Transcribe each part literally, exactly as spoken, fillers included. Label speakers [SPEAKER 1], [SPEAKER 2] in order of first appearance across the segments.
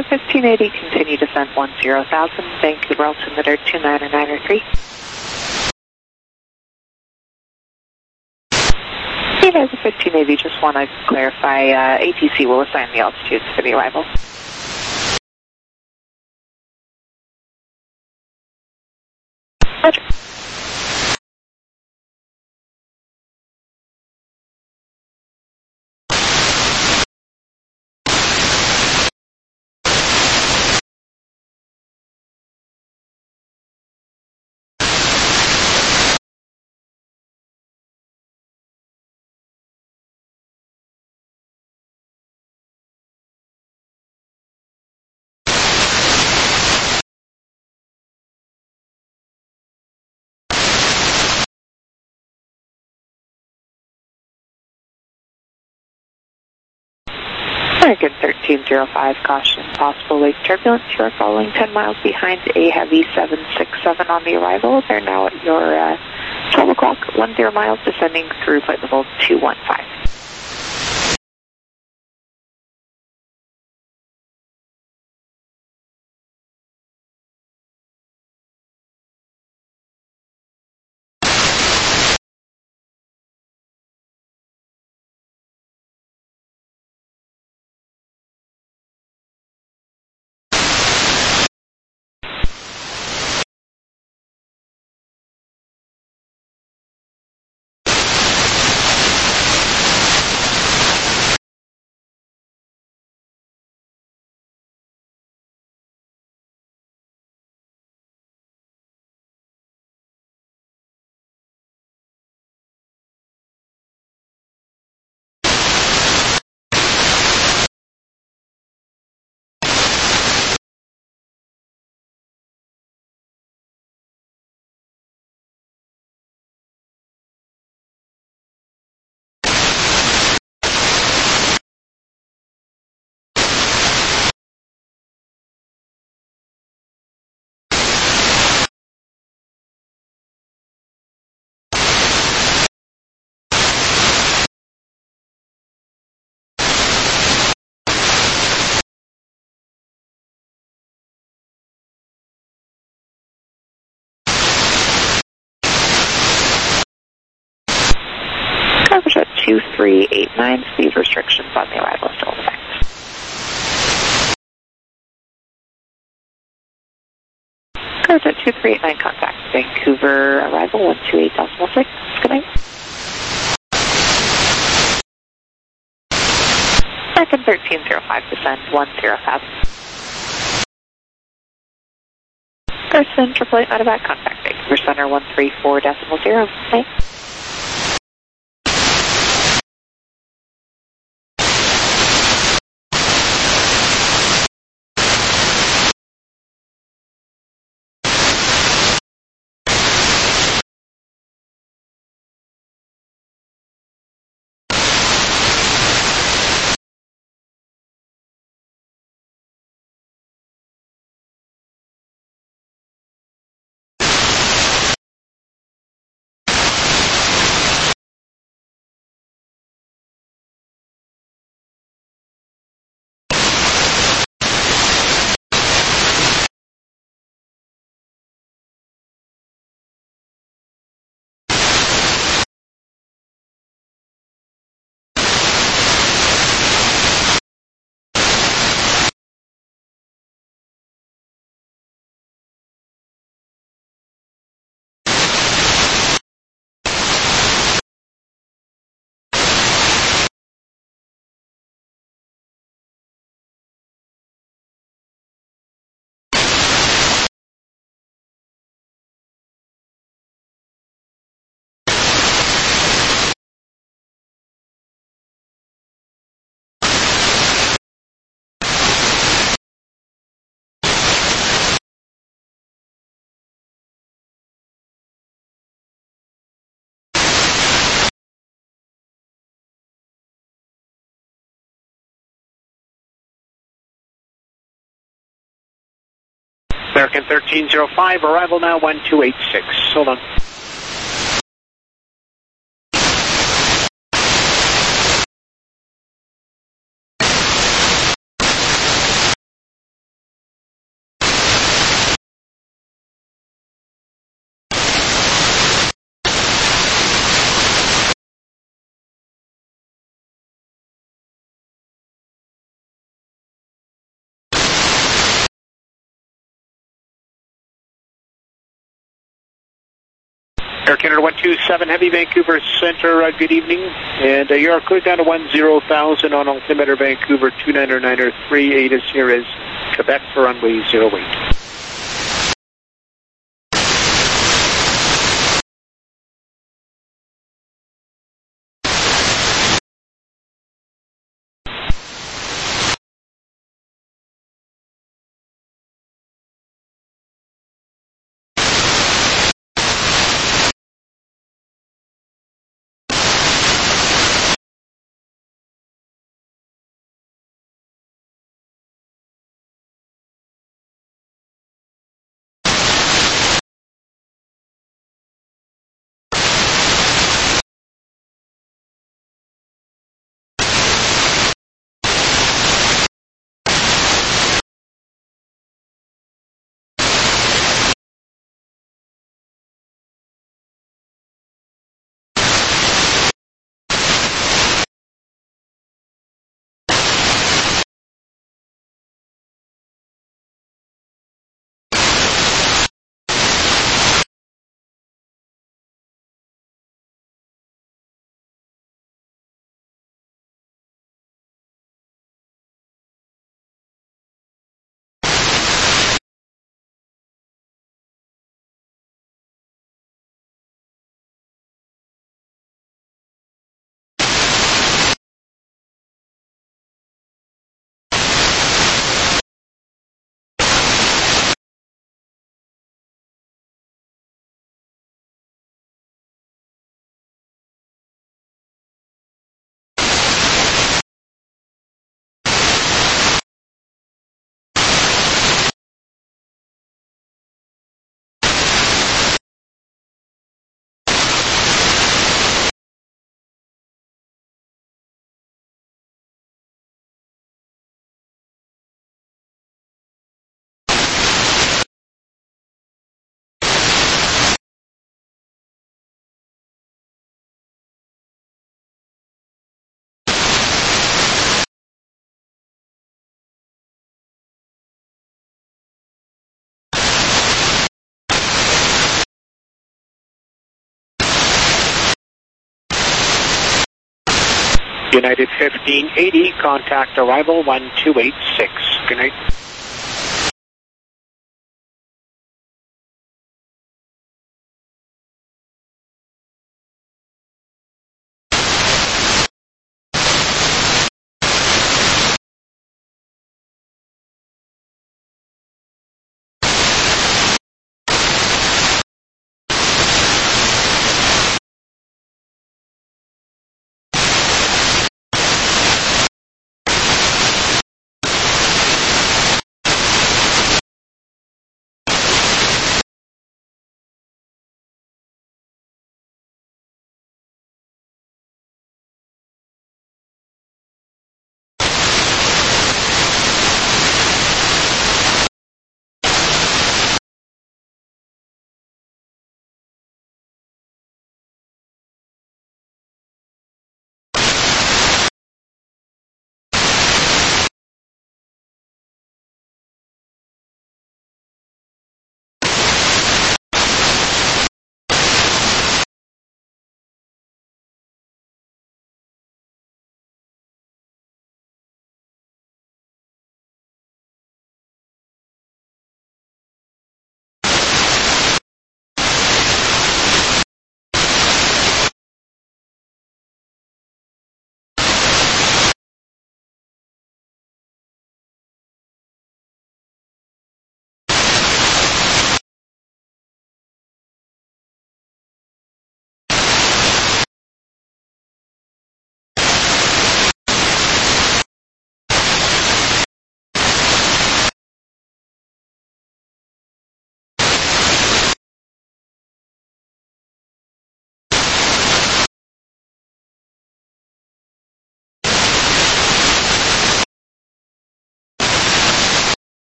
[SPEAKER 1] Skyver fifteen eighty, continue descent one zero thousand, Vancouver altimeter two nine nine or three. Skyver fifteen eighty, just want to clarify, uh, A T C will assign the altitudes for the arrival. Roger. American thirteen oh five, caution, possible lake turbulence. You are following ten miles behind a heavy seven six seven on the arrival. They're now at your uh, twelve o'clock, ten miles, descending through flight level two one five. Coverage at two three eight nine, speed restrictions on the arrival still in effect. Coverage at two three eight nine, contact Vancouver arrival one two eight decimal six. Good night. American thirteen oh five, descend one zero thousand. Garrison, triple eight medevac, contact Vancouver Center one three four decimal zero. Night.
[SPEAKER 2] American thirteen oh five, arrival now one two eight six. Hold on. Air Canada one two seven Heavy, Vancouver Center, uh, good evening. And uh, you're cleared down to one zero thousand on altimeter Vancouver two niner niner three eight. Is here is Quebec for runway zero eight. United fifteen eighty, contact arrival one two eight six. Good night.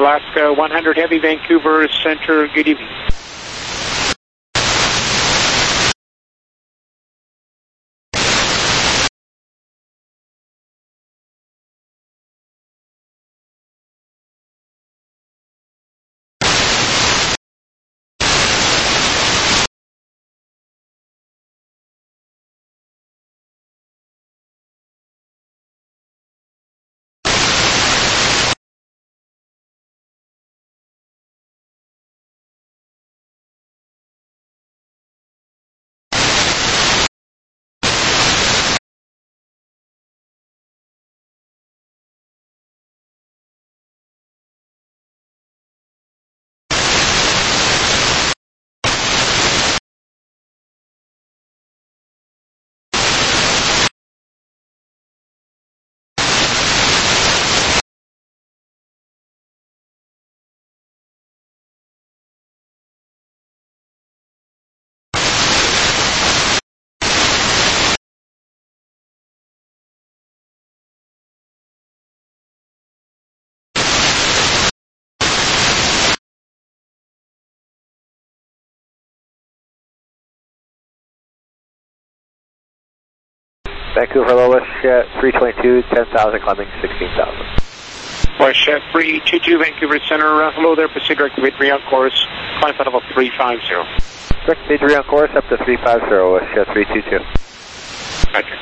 [SPEAKER 2] Alaska one hundred Heavy, Vancouver Center, good evening.
[SPEAKER 3] Vancouver Hello, WestJet three twenty-two, ten thousand, climbing sixteen thousand.
[SPEAKER 2] WestJet three two two, Vancouver Center, uh, hello there, Pacific Direct Victory on course, climb flight level three five zero.
[SPEAKER 3] Direct Victory on course up to three five zero, WestJet three two two.
[SPEAKER 2] Roger.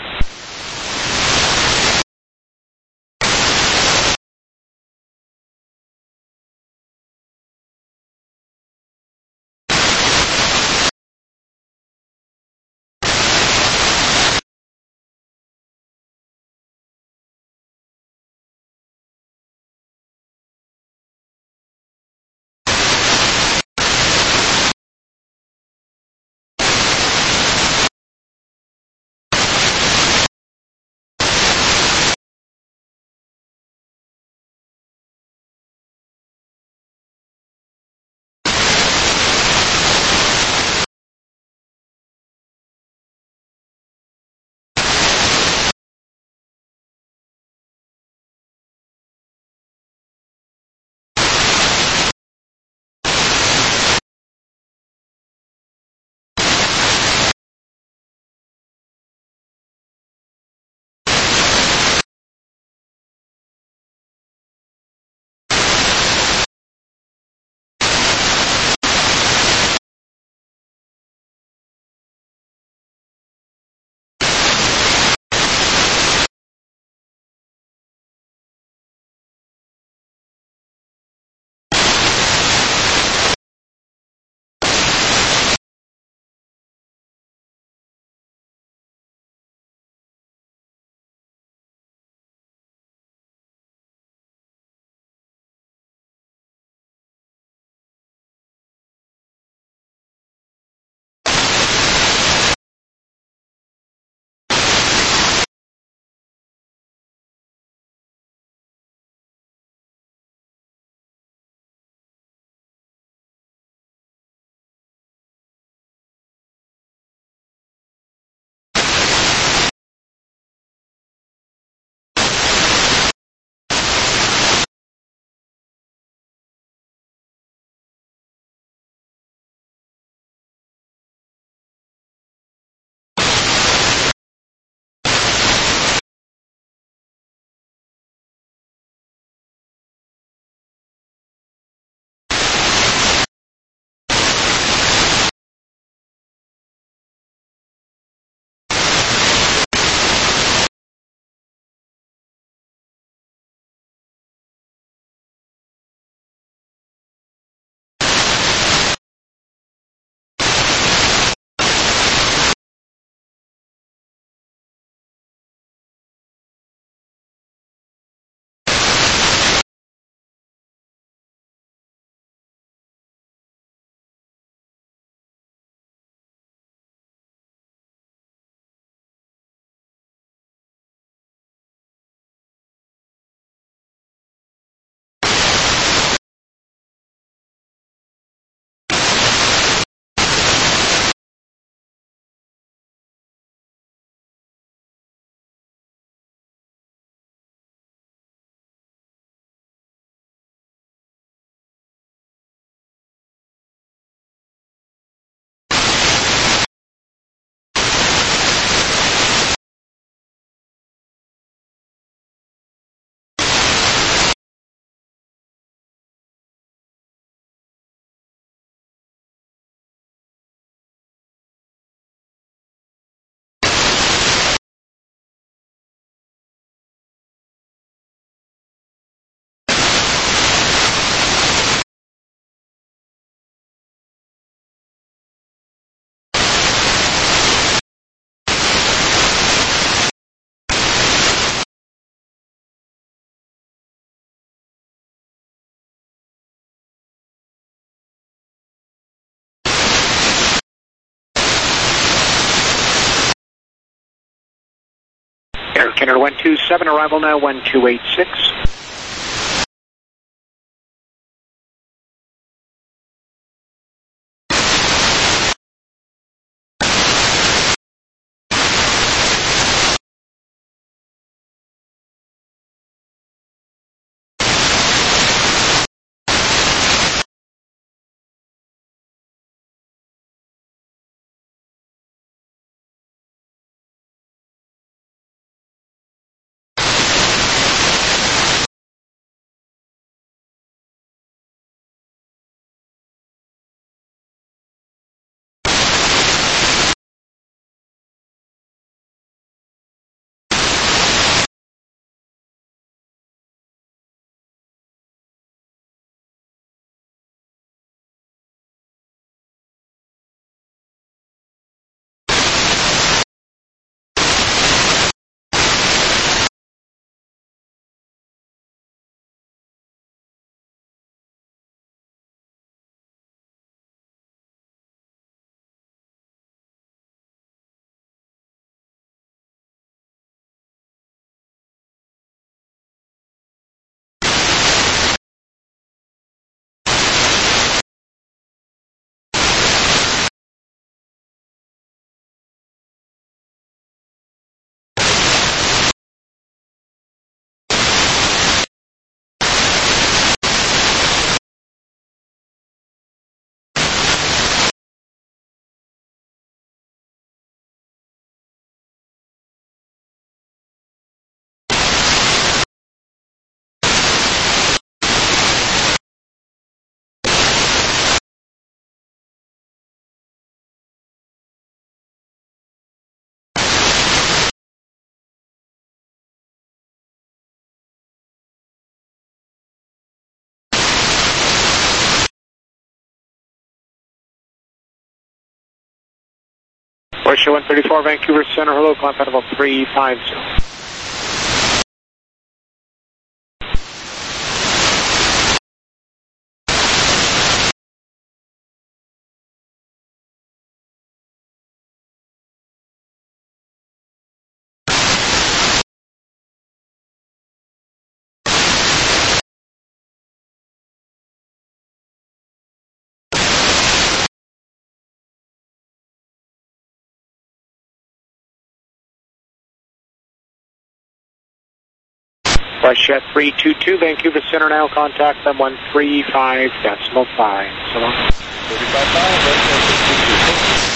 [SPEAKER 2] Canada one two seven, arrival now one two eight six. Voice one thirty-four, Vancouver Center, hello, climb at about three five zero. Westjet three two two, Vancouver Center now, contact them one three five decimal five. So long. thirty-five five,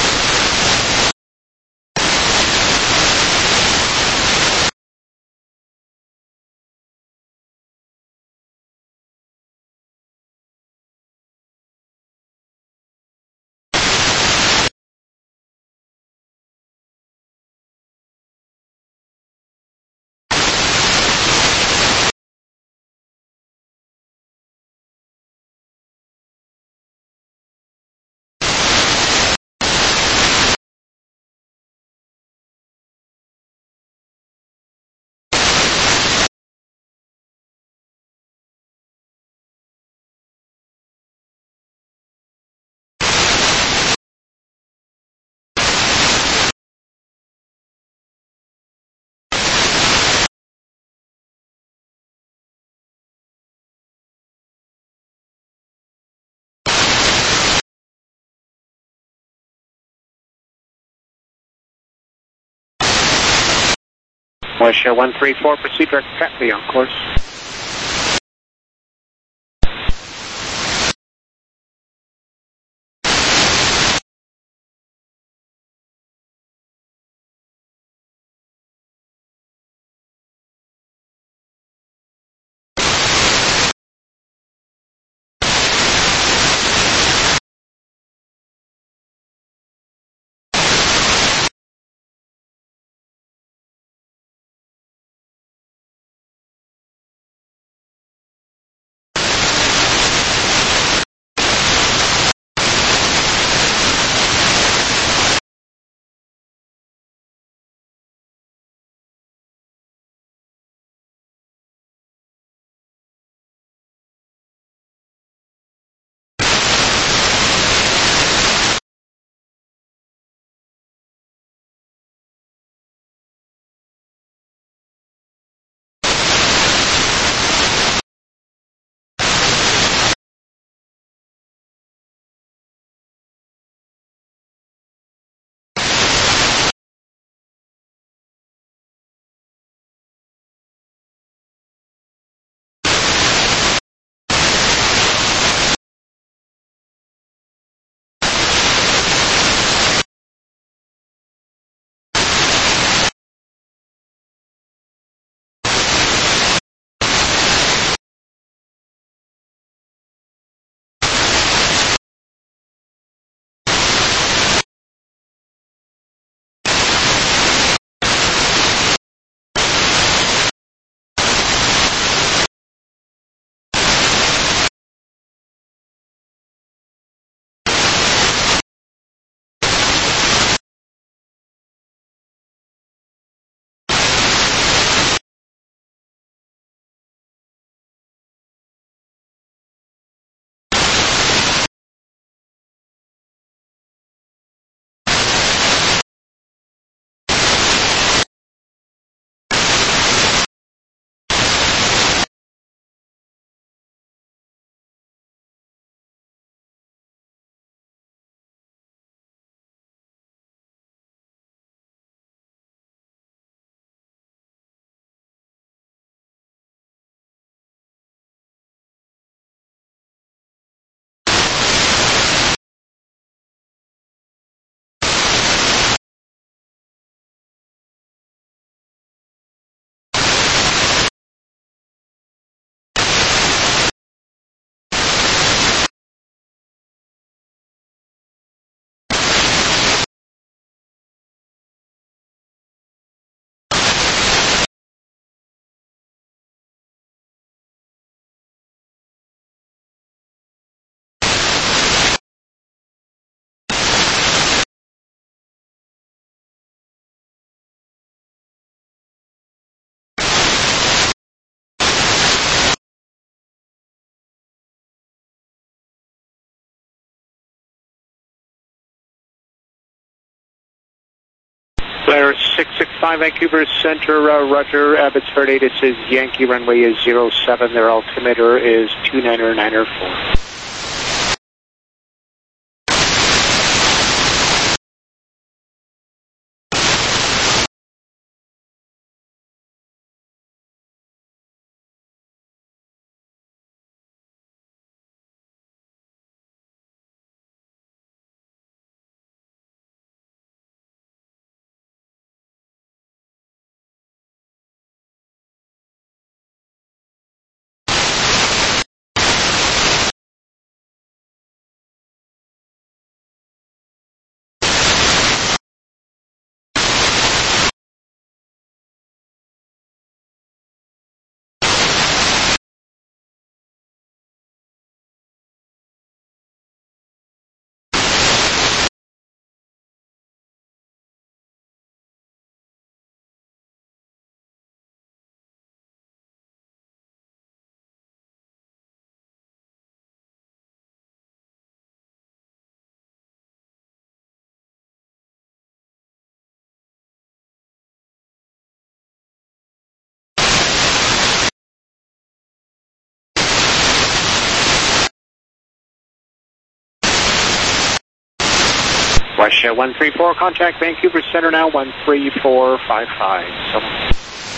[SPEAKER 2] Westjet one three four, proceed direct Tetley on course. five, Vancouver Center, uh, Roger, Abbotsford eight, it says Yankee runway is zero seven, their altimeter is two niner niner four. Russia one three four, contact Vancouver Center now, one three four five five. So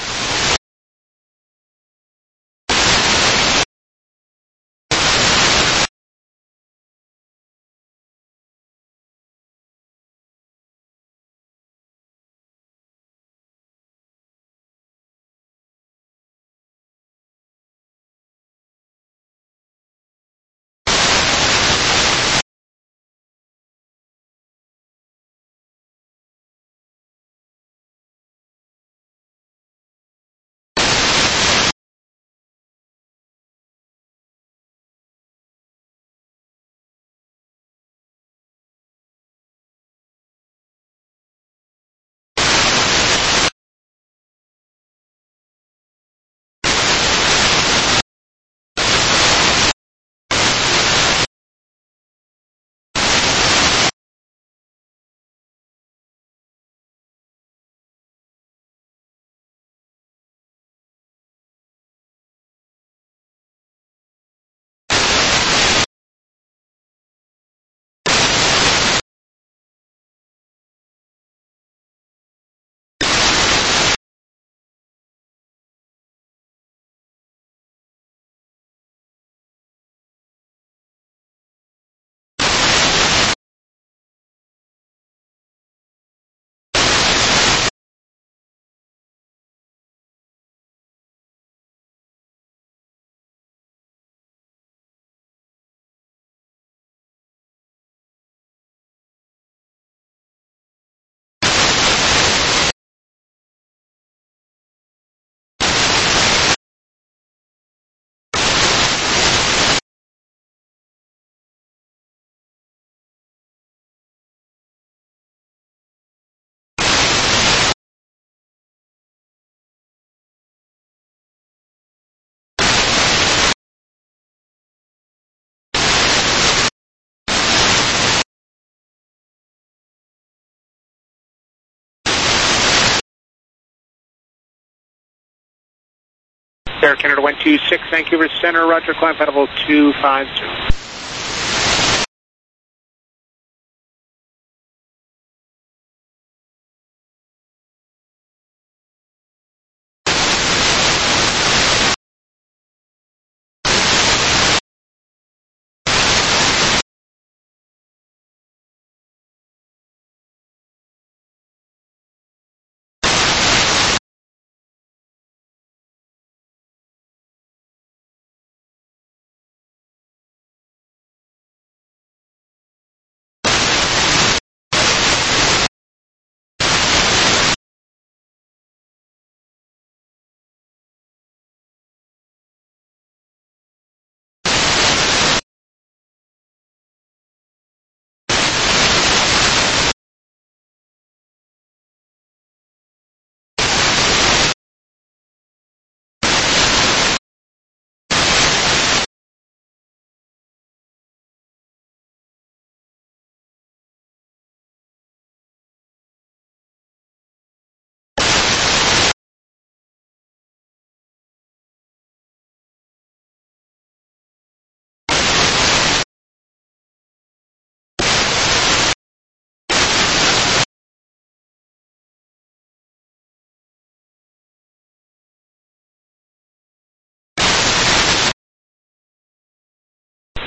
[SPEAKER 2] Air Canada one two six, Vancouver Center, Roger, climb level two five zero.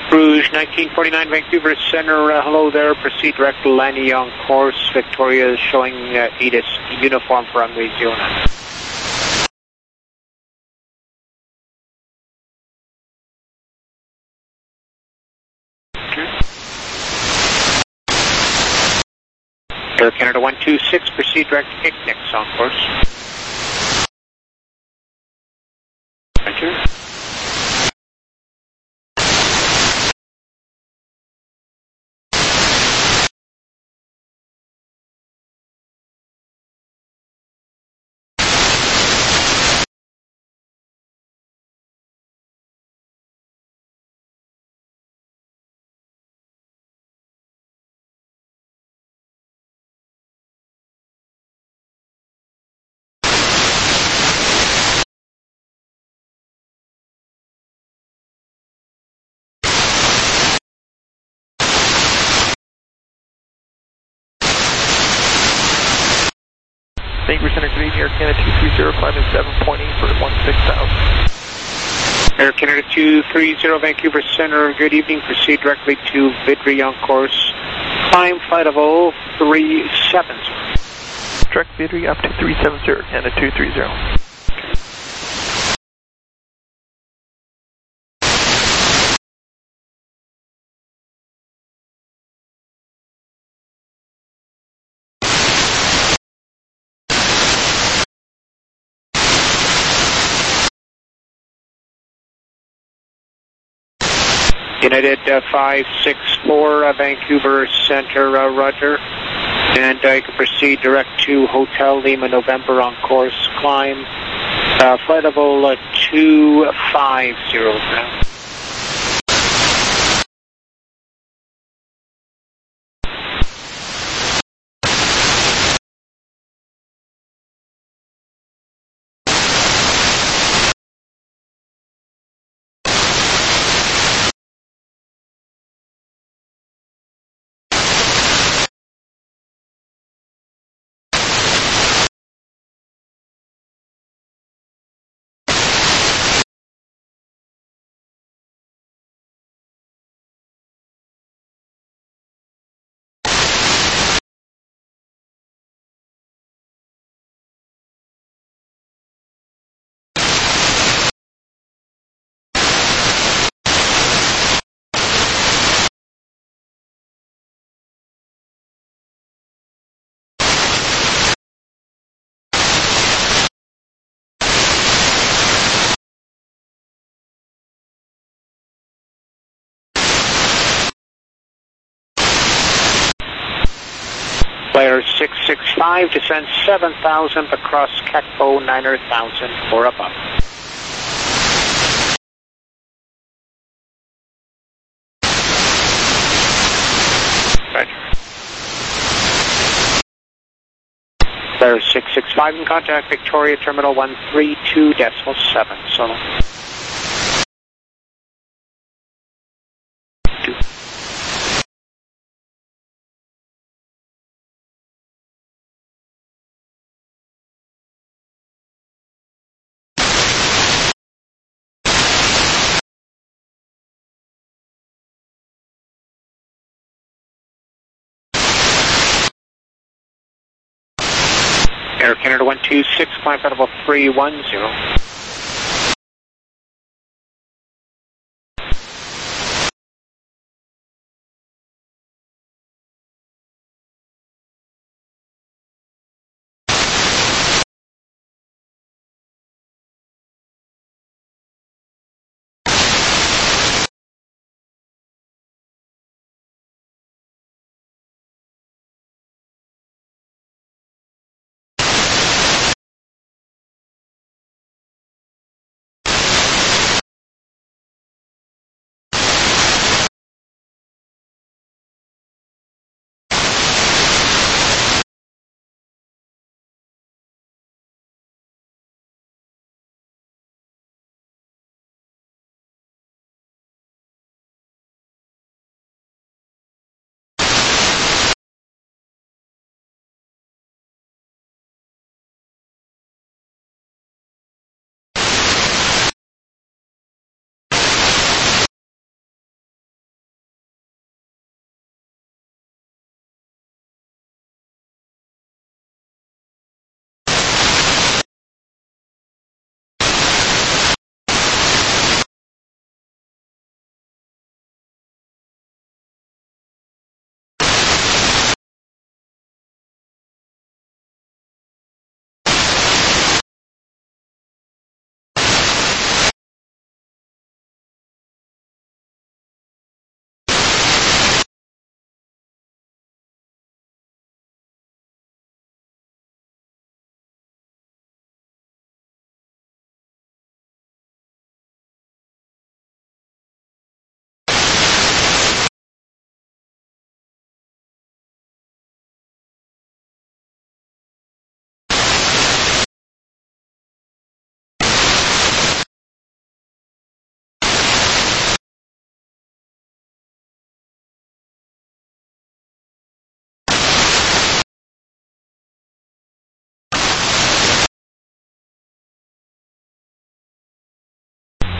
[SPEAKER 2] Rouge nineteen forty-nine, Vancouver Center, uh, hello there, proceed direct to landing on course. Victoria is showing uh, A T I S uniform for runway zero nine. Air Canada one two six, proceed direct to Ignix on course. Roger.
[SPEAKER 4] Vancouver Center, good evening, Air Canada two three zero, climbing seven point eight for one six thousand.
[SPEAKER 2] Air Canada two three zero, Vancouver Center, good evening, proceed directly to Vidri on course. Climb flight level three seven zero.
[SPEAKER 4] Direct Vidri up to three seven zero, Canada two three zero.
[SPEAKER 2] United uh, five six four, uh, Vancouver Center, uh, Roger. And I uh, can proceed direct to Hotel Lima November on course. Climb uh, flight level uh, two five zero now. Flyer six six five, descend seven thousand across Kakpo niner thousand or above. Roger. Flyer six six five in contact, Victoria Terminal one three two decimal seven, so long. Air Canada one two six, climb flight level three one zero.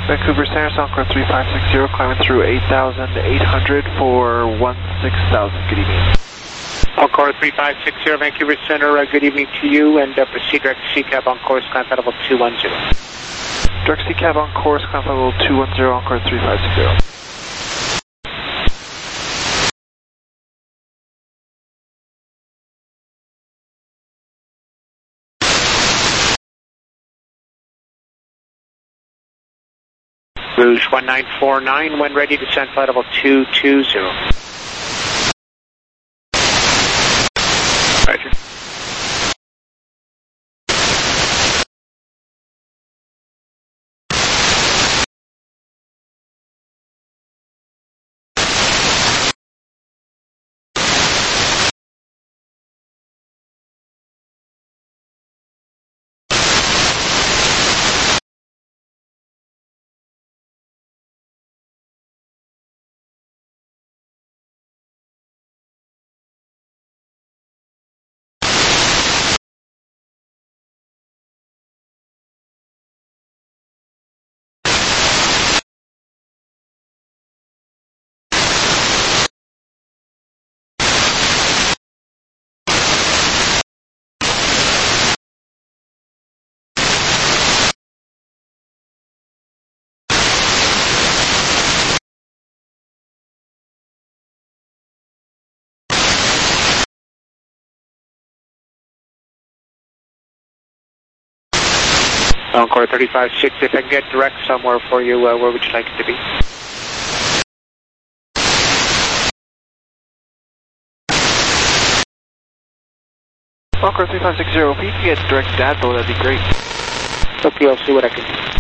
[SPEAKER 4] Vancouver Center, Encore three five six zero, climbing through eight thousand eight hundred for one six thousand. Good evening.
[SPEAKER 2] Encore three five six zero, Vancouver Center, uh, good evening to you, and uh, proceed direct to C CAB on course, climb flight level two one zero.
[SPEAKER 4] Direct C CAB on course, climb flight level two one zero, Encore three five six zero.
[SPEAKER 2] Rouge one nine four nine, when ready, descend flight level two two zero. Roger. Encore three five six, if I can get direct somewhere for you, uh, where would you like it to be?
[SPEAKER 4] Encore three five six zero, if you can get direct to Adbo, that'd be great.
[SPEAKER 2] Okay, I'll see what I can do.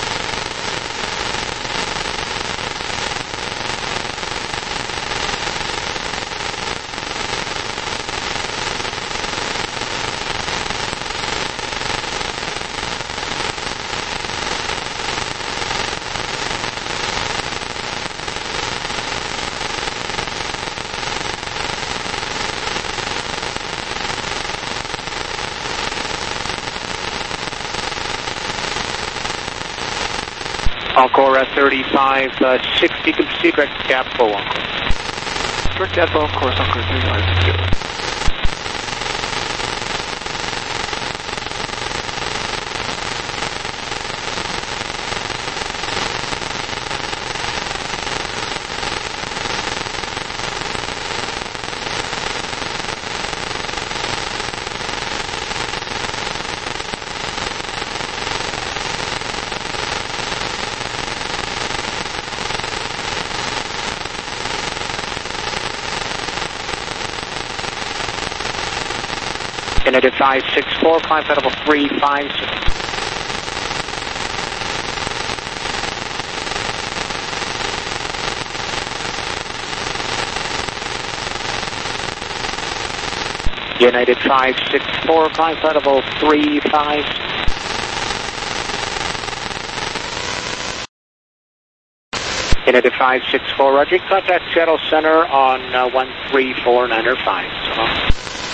[SPEAKER 2] Encore uh, thirty-five sixty, you can proceed direct to Adbo, Encore.
[SPEAKER 4] Direct to Adbo on course, Encore three five six zero.
[SPEAKER 2] United five six four, climb flight level three five zero. United five six four, climb flight level three five zero. United five six four, Roger, contact Seattle Center on uh, one three four nine five. So.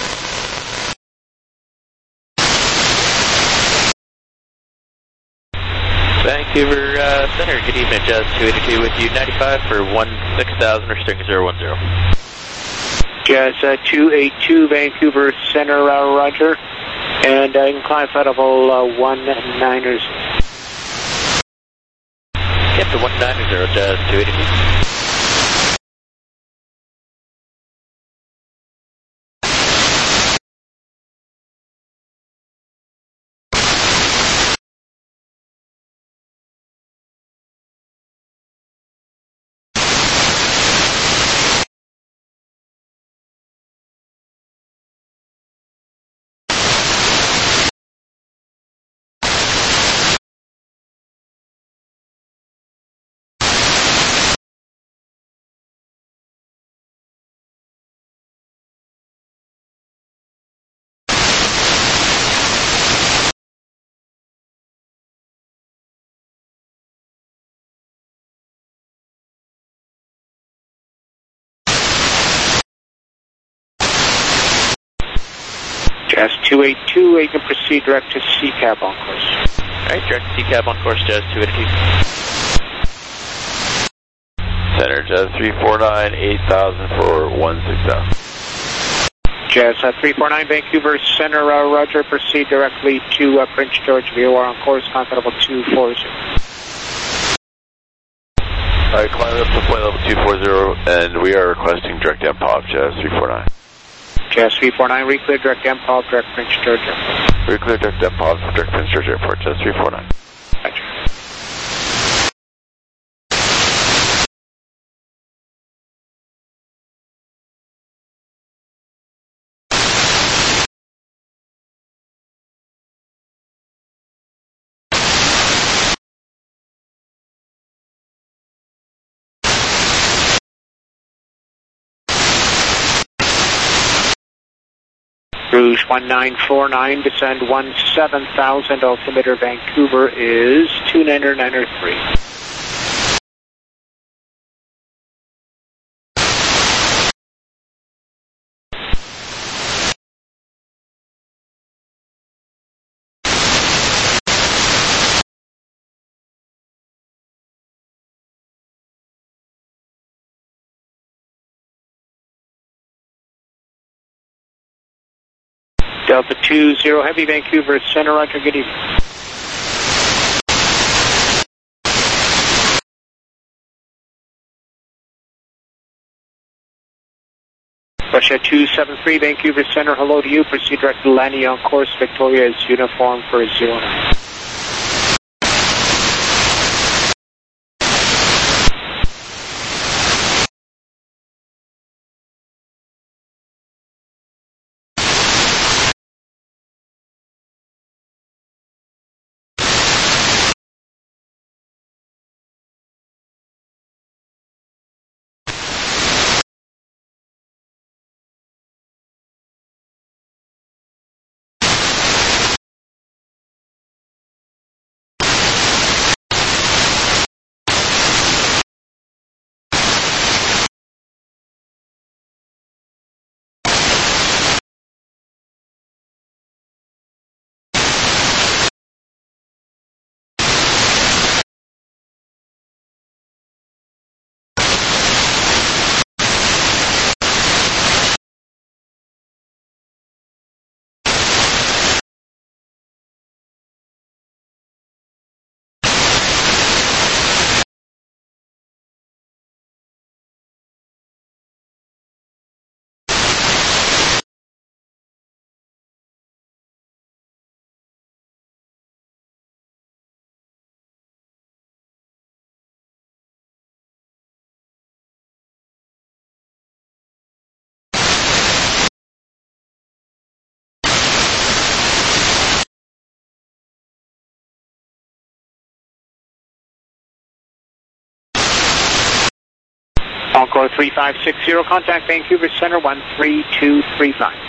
[SPEAKER 5] Vancouver uh, Center, good evening, Jazz two eighty-two with you, ninety-five for one six thousand, restricting zero one zero.
[SPEAKER 2] Jazz uh, two eighty-two, Vancouver Center, uh, Roger, and uh, incline flight level uh, one nine zero.
[SPEAKER 5] Yep, to one nine zero, Jazz two eighty-two.
[SPEAKER 2] Jazz two eighty-two, you can proceed direct to C CAB on course.
[SPEAKER 5] Alright, direct to C CAB on course, Jazz two eighty-two.
[SPEAKER 6] Jazz three four nine, eight thousand for one six thousand.
[SPEAKER 2] Jazz uh, three four nine, Vancouver Center, uh, Roger. Proceed directly to uh, Prince George. V O R on course, contact level two four zero.
[SPEAKER 6] Alright, climb up to point level two four zero, and we are requesting direct M P O P, Jazz three four nine.
[SPEAKER 2] Jazz three four nine, reclear direct M P O P, direct Prince George Airport.
[SPEAKER 6] Reclear direct M P O P, direct Prince George Airport, Jazz three four nine.
[SPEAKER 2] Roger. Rouge one nine four nine, descend one seven thousand, altimeter Vancouver is two niner niner three. Delta two zero Heavy, Vancouver Center, Roger, good evening. Russia two seven three, Vancouver Center, hello to you. Proceed direct to landing on course. Victoria is uniform for zero nine. Encore three five six zero, contact Vancouver Center one three two three five.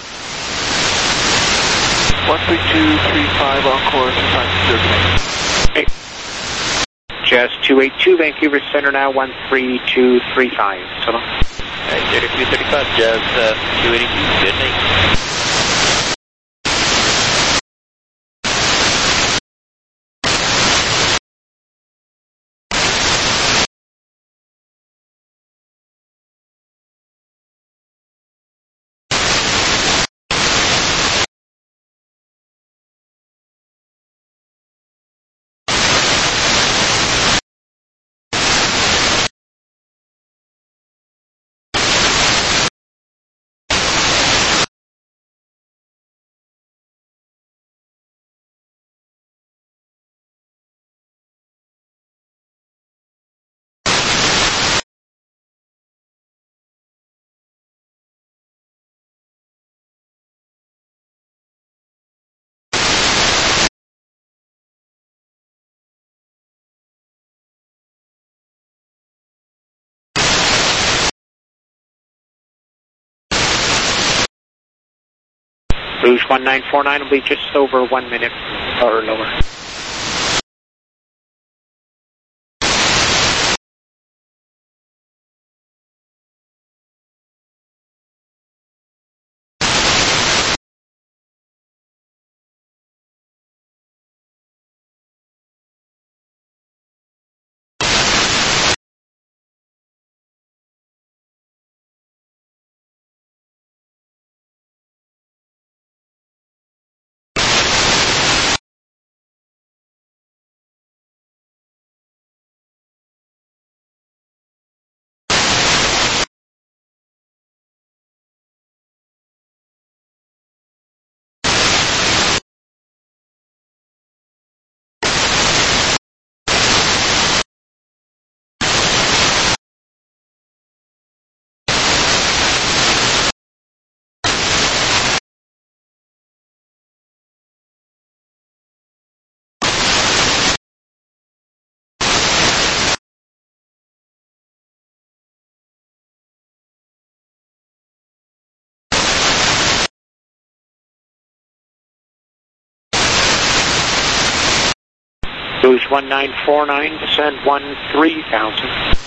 [SPEAKER 4] one three two three five on course, three five six zero.
[SPEAKER 2] Jazz two eight two, Vancouver Center now one three two three five. So long.
[SPEAKER 5] Alright, thirty-three thirty-five, Jazz uh, two eighty-two, good night.
[SPEAKER 2] Rouge one nine four nine will be just over one minute or lower. Rouge one nine four nine, descend one three thousand.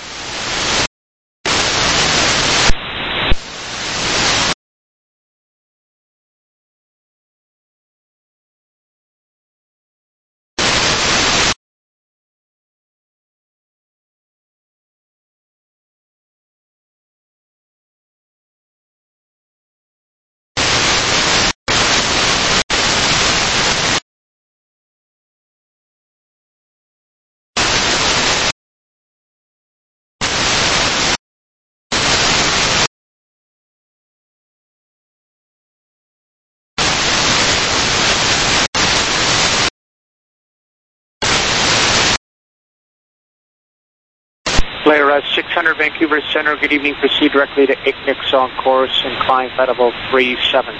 [SPEAKER 2] Flare uh, six hundred Vancouver Center, good evening. Proceed directly to Ignix on course and climb flight level three seven.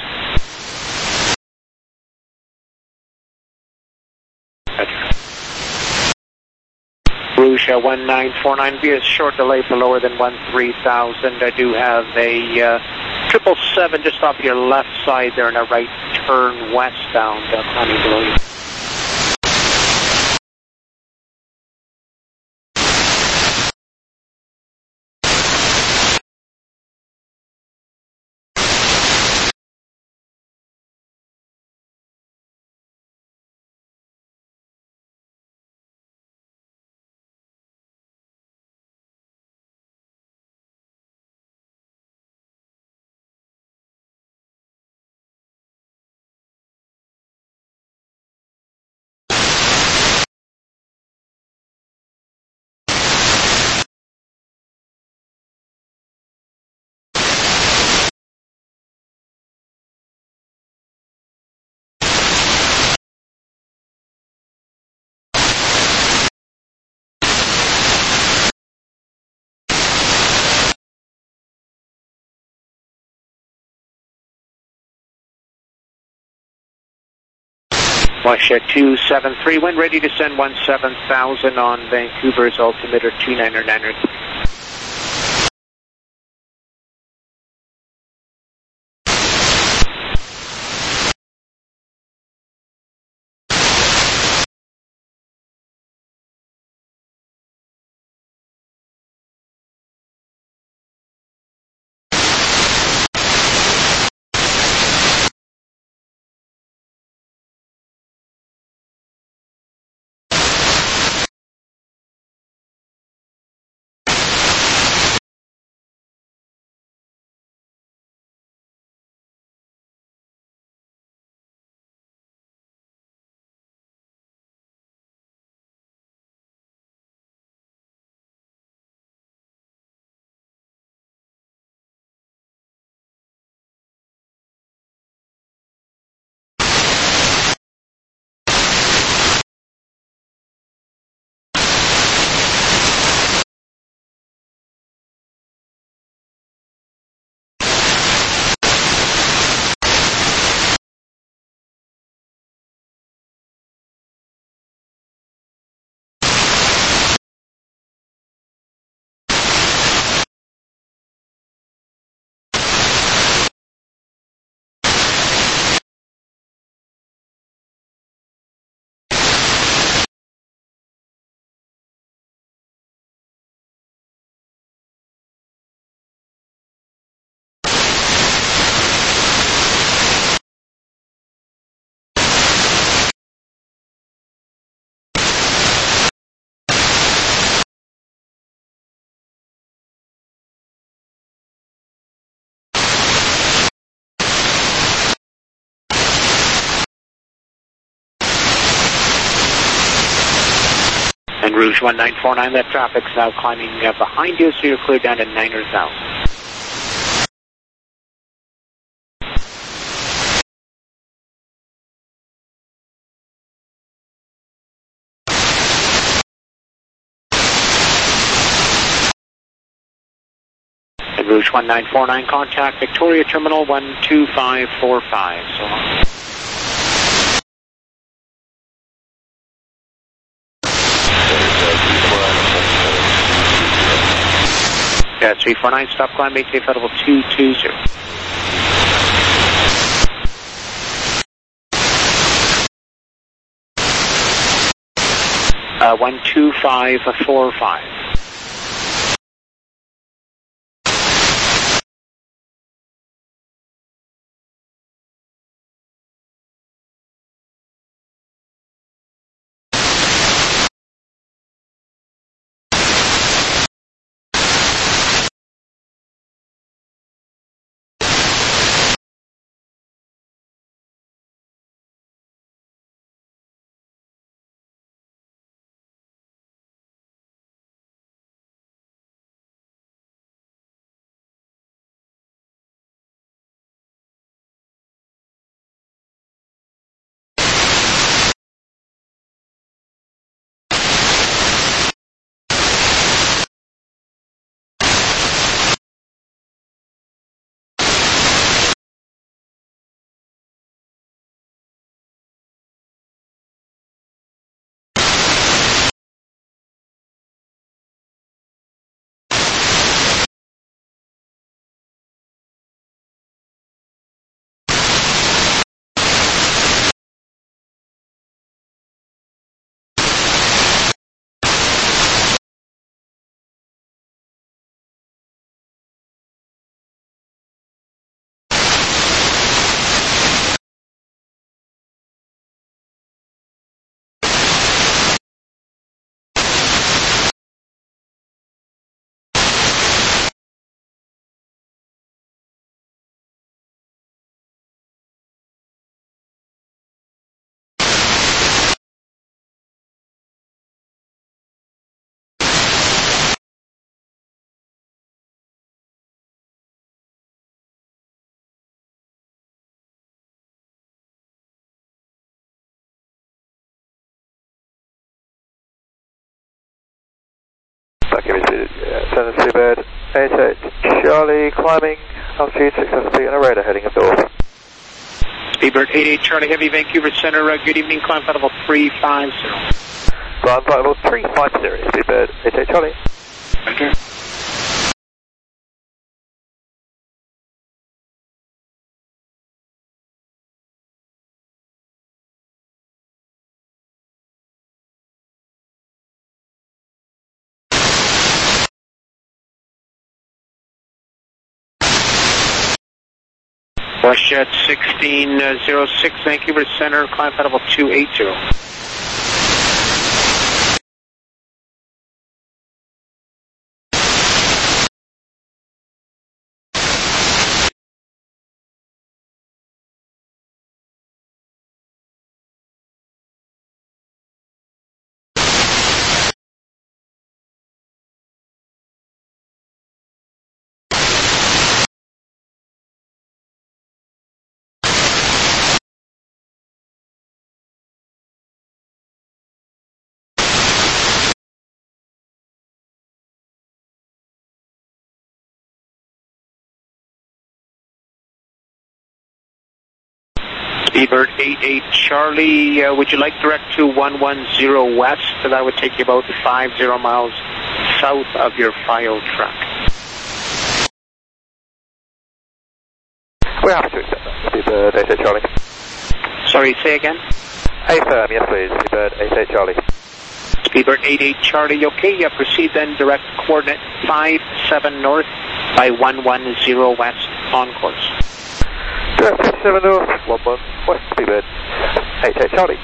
[SPEAKER 2] Rouge uh, one nine four nine, be a short delay for lower than one three thousand. I do have a uh, triple seven just off your left side there in a right turn westbound, uh, climbing below you. Wash two seven three, wind ready to send one seven thousand on Vancouver's altimeter two niner niner three. And Rouge one nine four nine, that traffic's now climbing uh, behind you, so you're clear down to niner thousand. And Rouge one nine four nine, contact Victoria Terminal one two five four five. So long. Yeah, three four nine, stop climb, maintain flight level two two zero. Uh, one two five four five.
[SPEAKER 3] Seven Seabird, eight eight Charlie, climbing, altitude six hundred feet on a radar heading up north.
[SPEAKER 2] Speedbird eight eight Charlie Heavy, Vancouver Center, uh, good evening, climb flight level three five zero.
[SPEAKER 3] Climb flight level three five zero, Speedbird eight eight Charlie.
[SPEAKER 2] Thank you. WestJet sixteen oh six, Vancouver Center, climb flight level two eight zero. Speedbird eight eight Charlie, uh, would you like direct to one one zero west? So that would take you about five zero miles south of your file track.
[SPEAKER 3] We're happy to accept that, Speedbird eight eight Charlie.
[SPEAKER 2] Sorry, say again?
[SPEAKER 3] Affirm, yes please, Speedbird eight eight Charlie.
[SPEAKER 2] Speedbird eight eight Charlie, okay, yeah, proceed then, direct coordinate five seven north by one one zero west on course.
[SPEAKER 3] Direct fifty-seven north, one one west, Speedbird eight eight Charlie.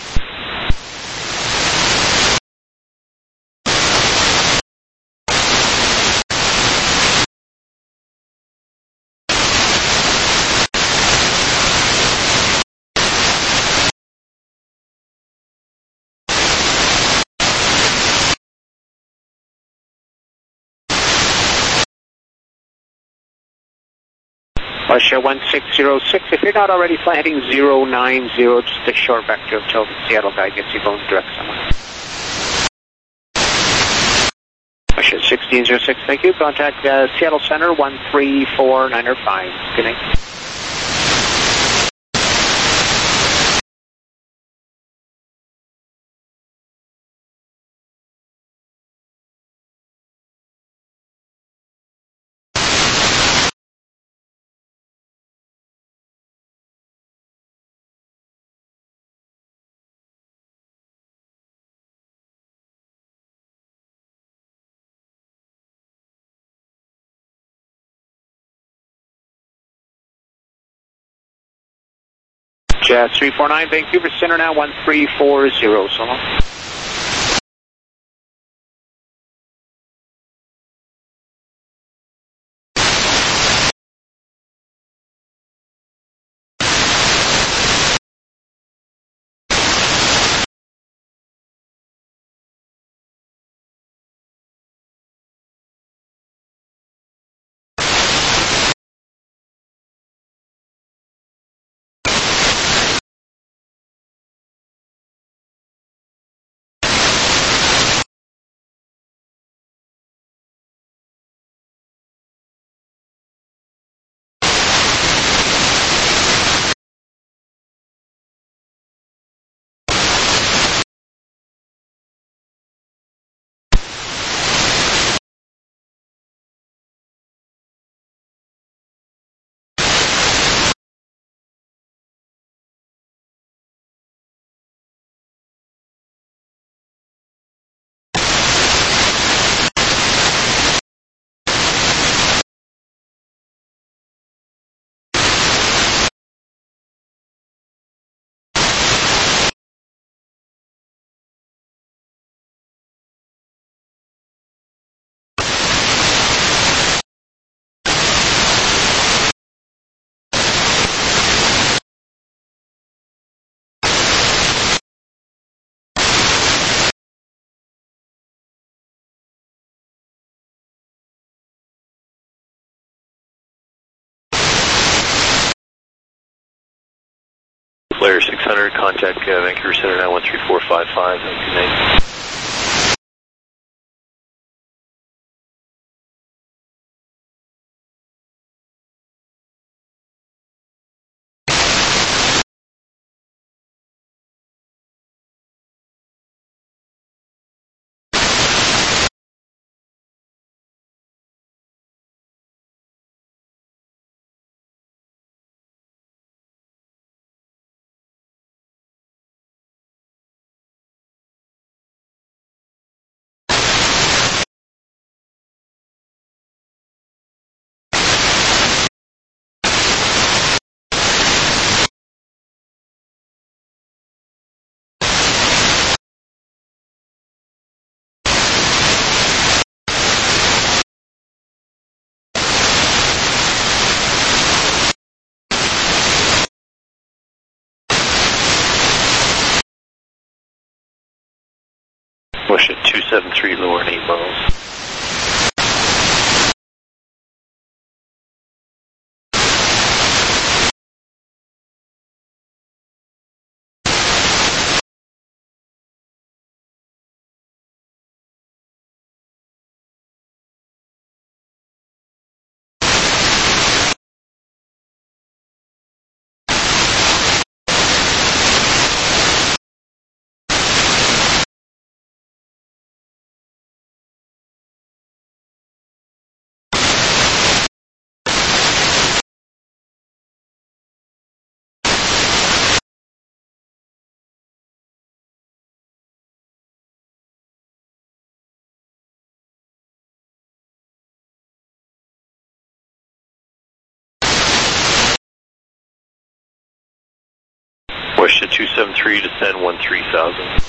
[SPEAKER 2] Russia one six zero six, if you're not already flying zero nine zero, just a short vector until the Seattle guy gets you going direct somewhere. Russia sixteen oh six, thank you. Contact uh, Seattle Center one three four nine five. Good night. Jazz three four nine, Vancouver Center now, one three four zero, so long.
[SPEAKER 5] Flare six hundred, contact uh, Vancouver Center now, one three four five five, good night. Push at two seven three, lower and eight miles. Push to two seven three, descend one three thousand.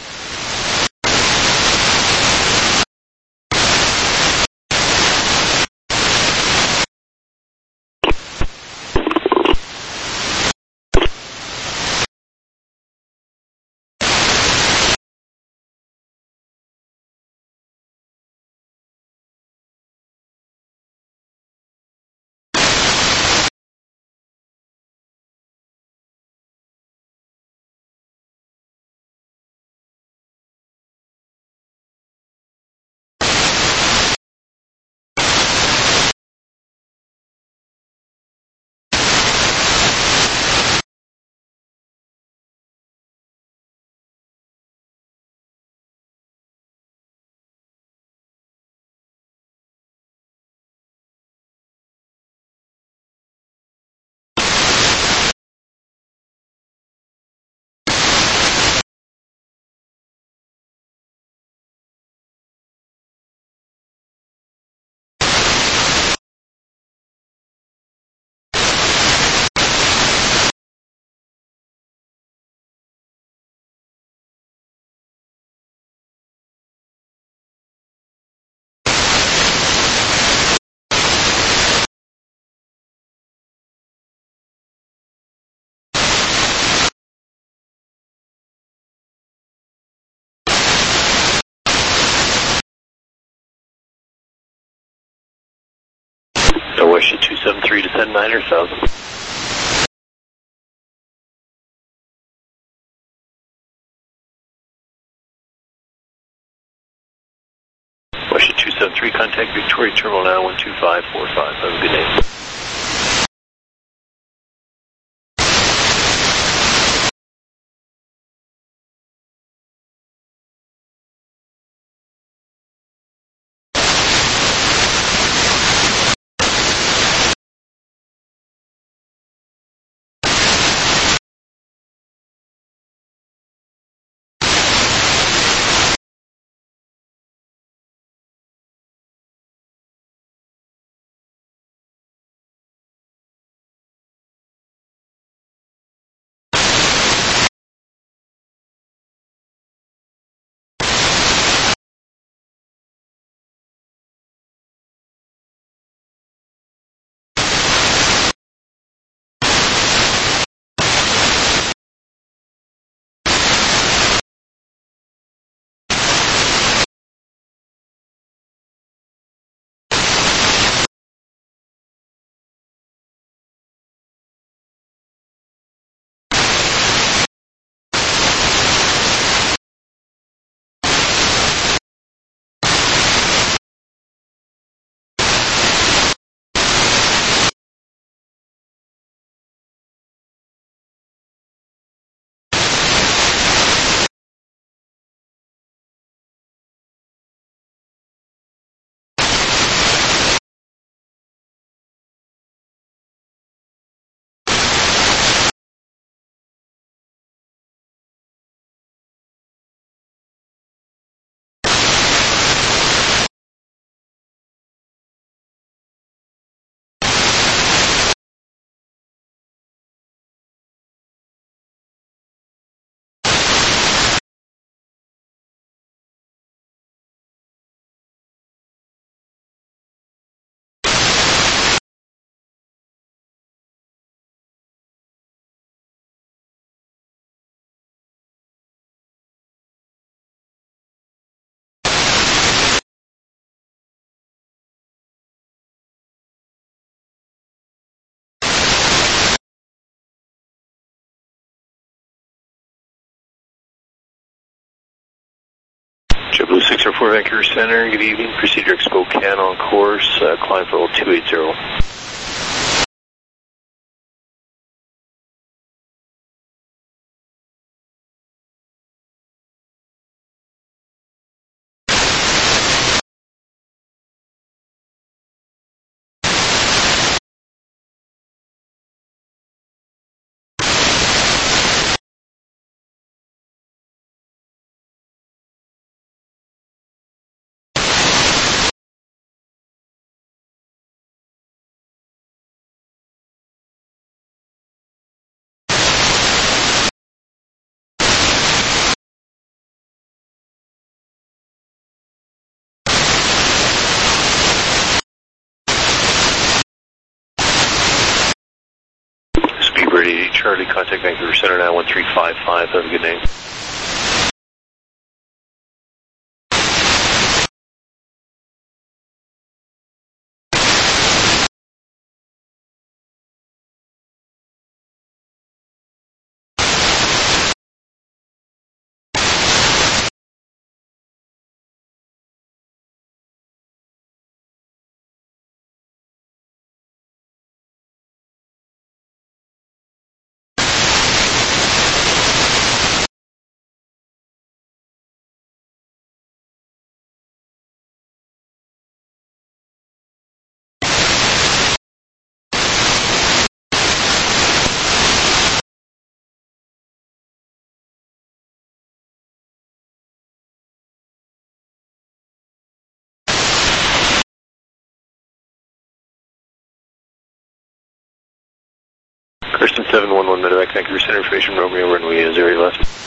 [SPEAKER 6] seven three, descend niner thousand. Washington two seven three, contact Victoria Terminal now one two five four five. Have a good day. JetBlue six oh four Vancouver Center, good evening. Proceed direct Spokane on course, uh, climb for level two eight zero. Speedbird eighty Charlie, contact Vancouver Center now one three five five. Have a good day. Kirsten seven one one, Medevac, Vancouver Center, information, Romeo, runway zero left.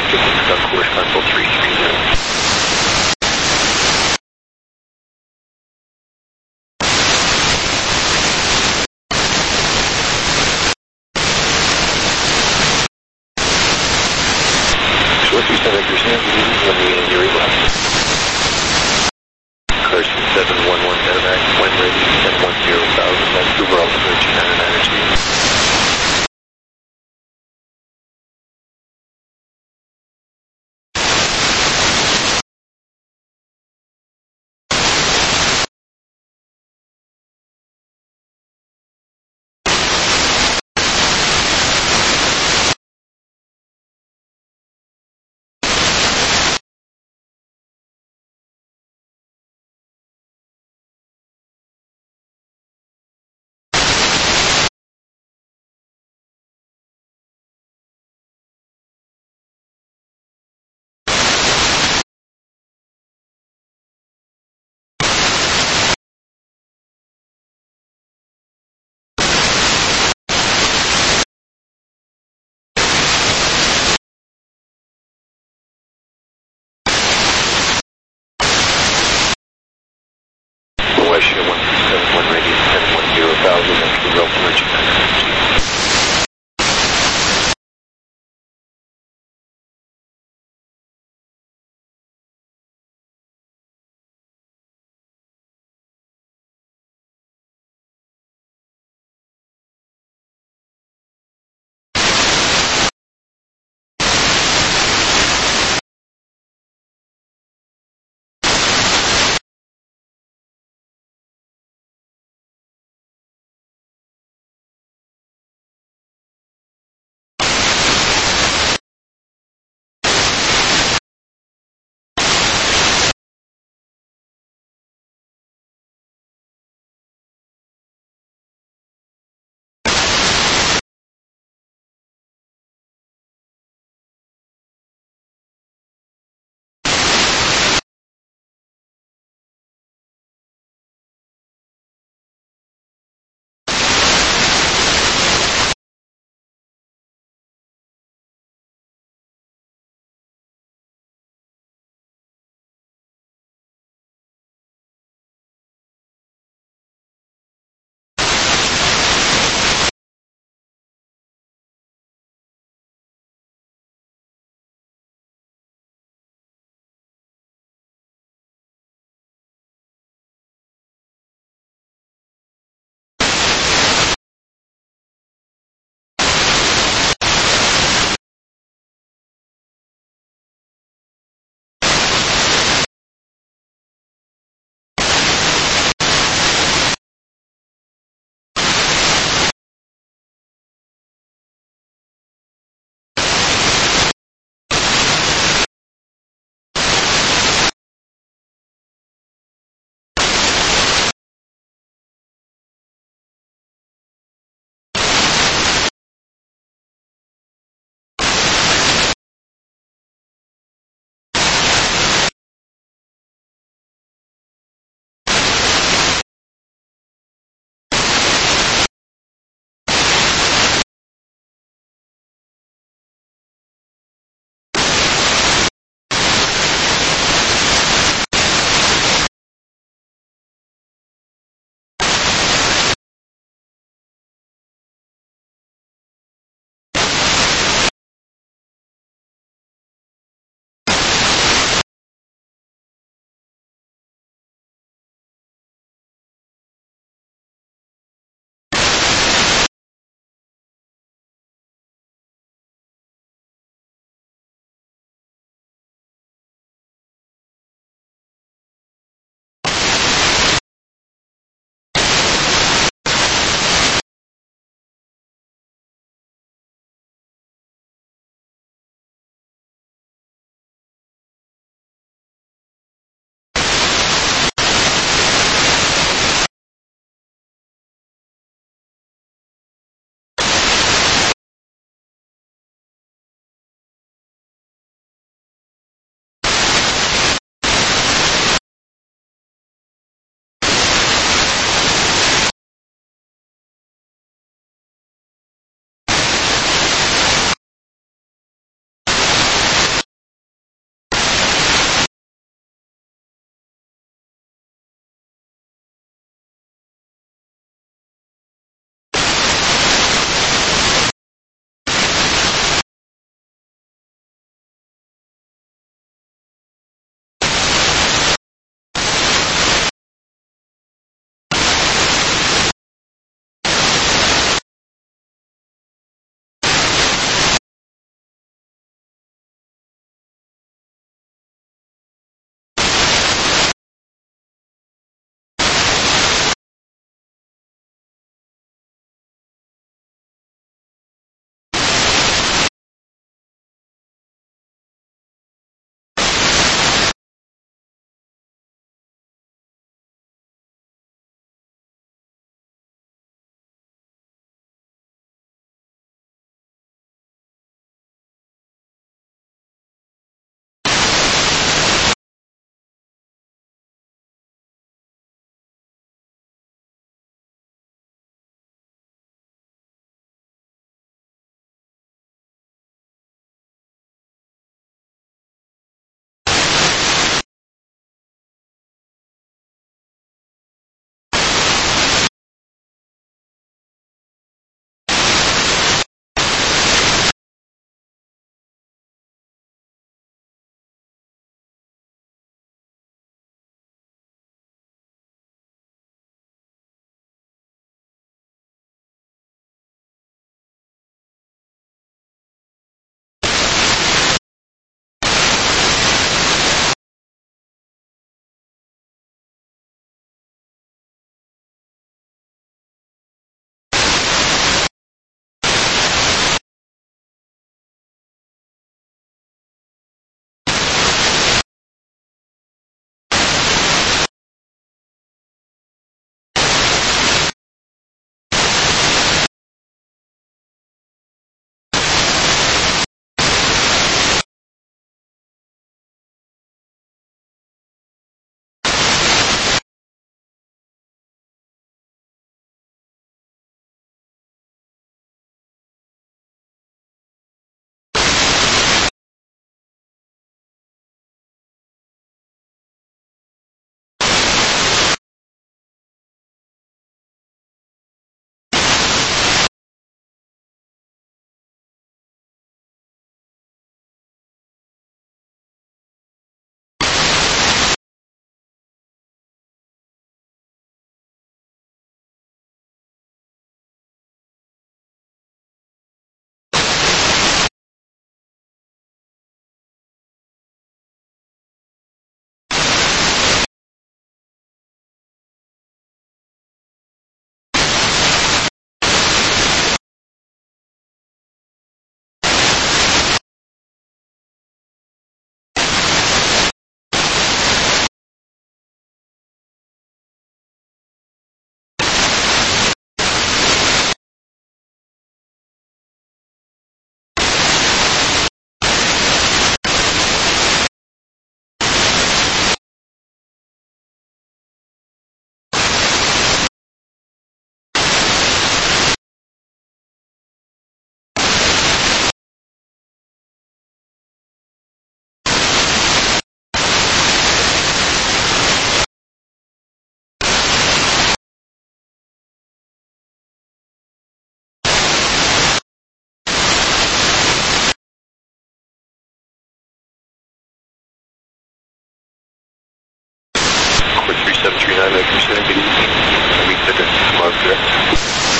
[SPEAKER 6] Scott course console three three zero. Two seven percent, when we you're able. Carson seven one one Medevac, wind ready ten one zero thousand, Vancouver altimeter two nine nine two. nine, Vancouver Center, good evening. Read the six miles direct.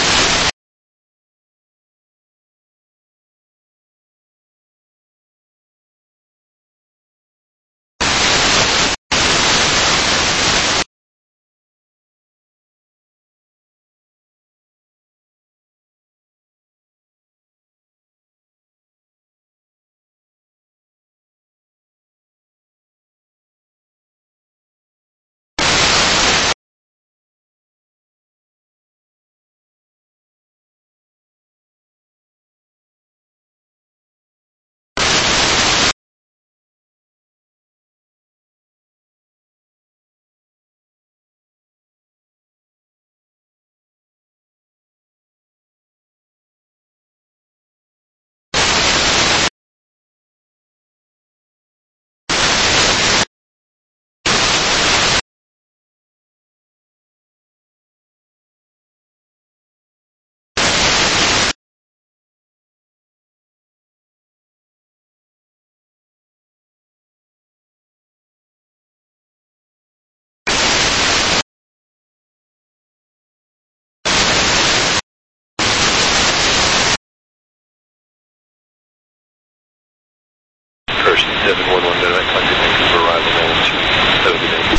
[SPEAKER 6] Person seven one one, direct contact Vancouver, arrival level two. Have a good day.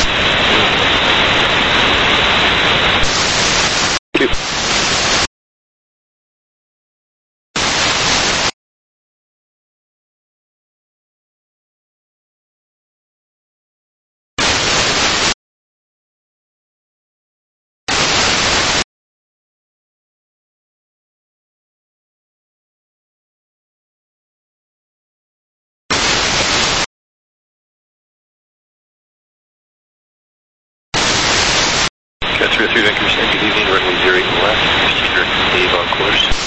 [SPEAKER 6] Two. Cat three oh three, Vancouver Center, good evening. Runway zero eight left. Procedure Dave on course.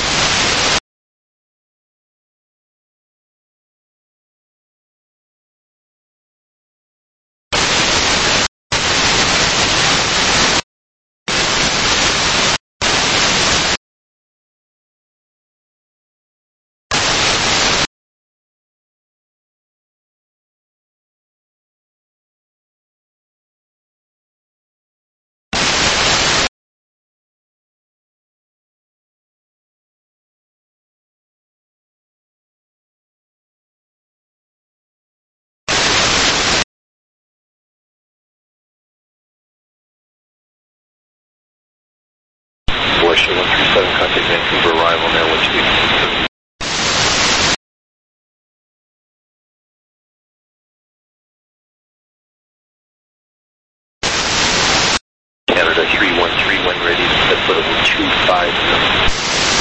[SPEAKER 6] Voyager one three seven, contact Vancouver, arrival now one two. Canada three one three, when ready, set foot over two five zero.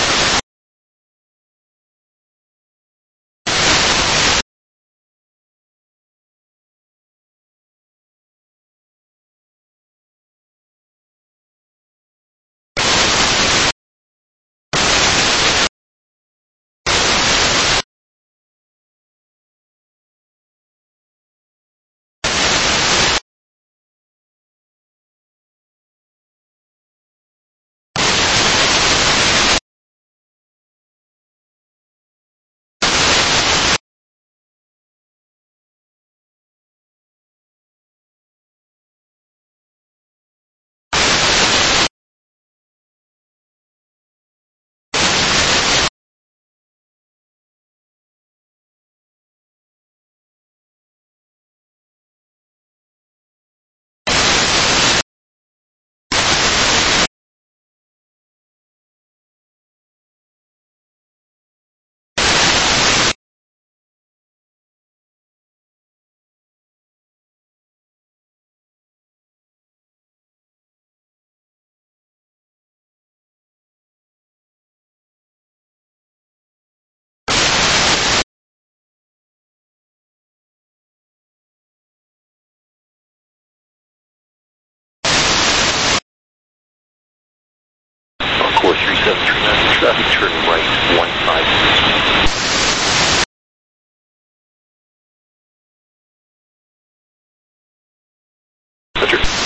[SPEAKER 6] Course three seven three nine, traffic turn right one five six. Roger.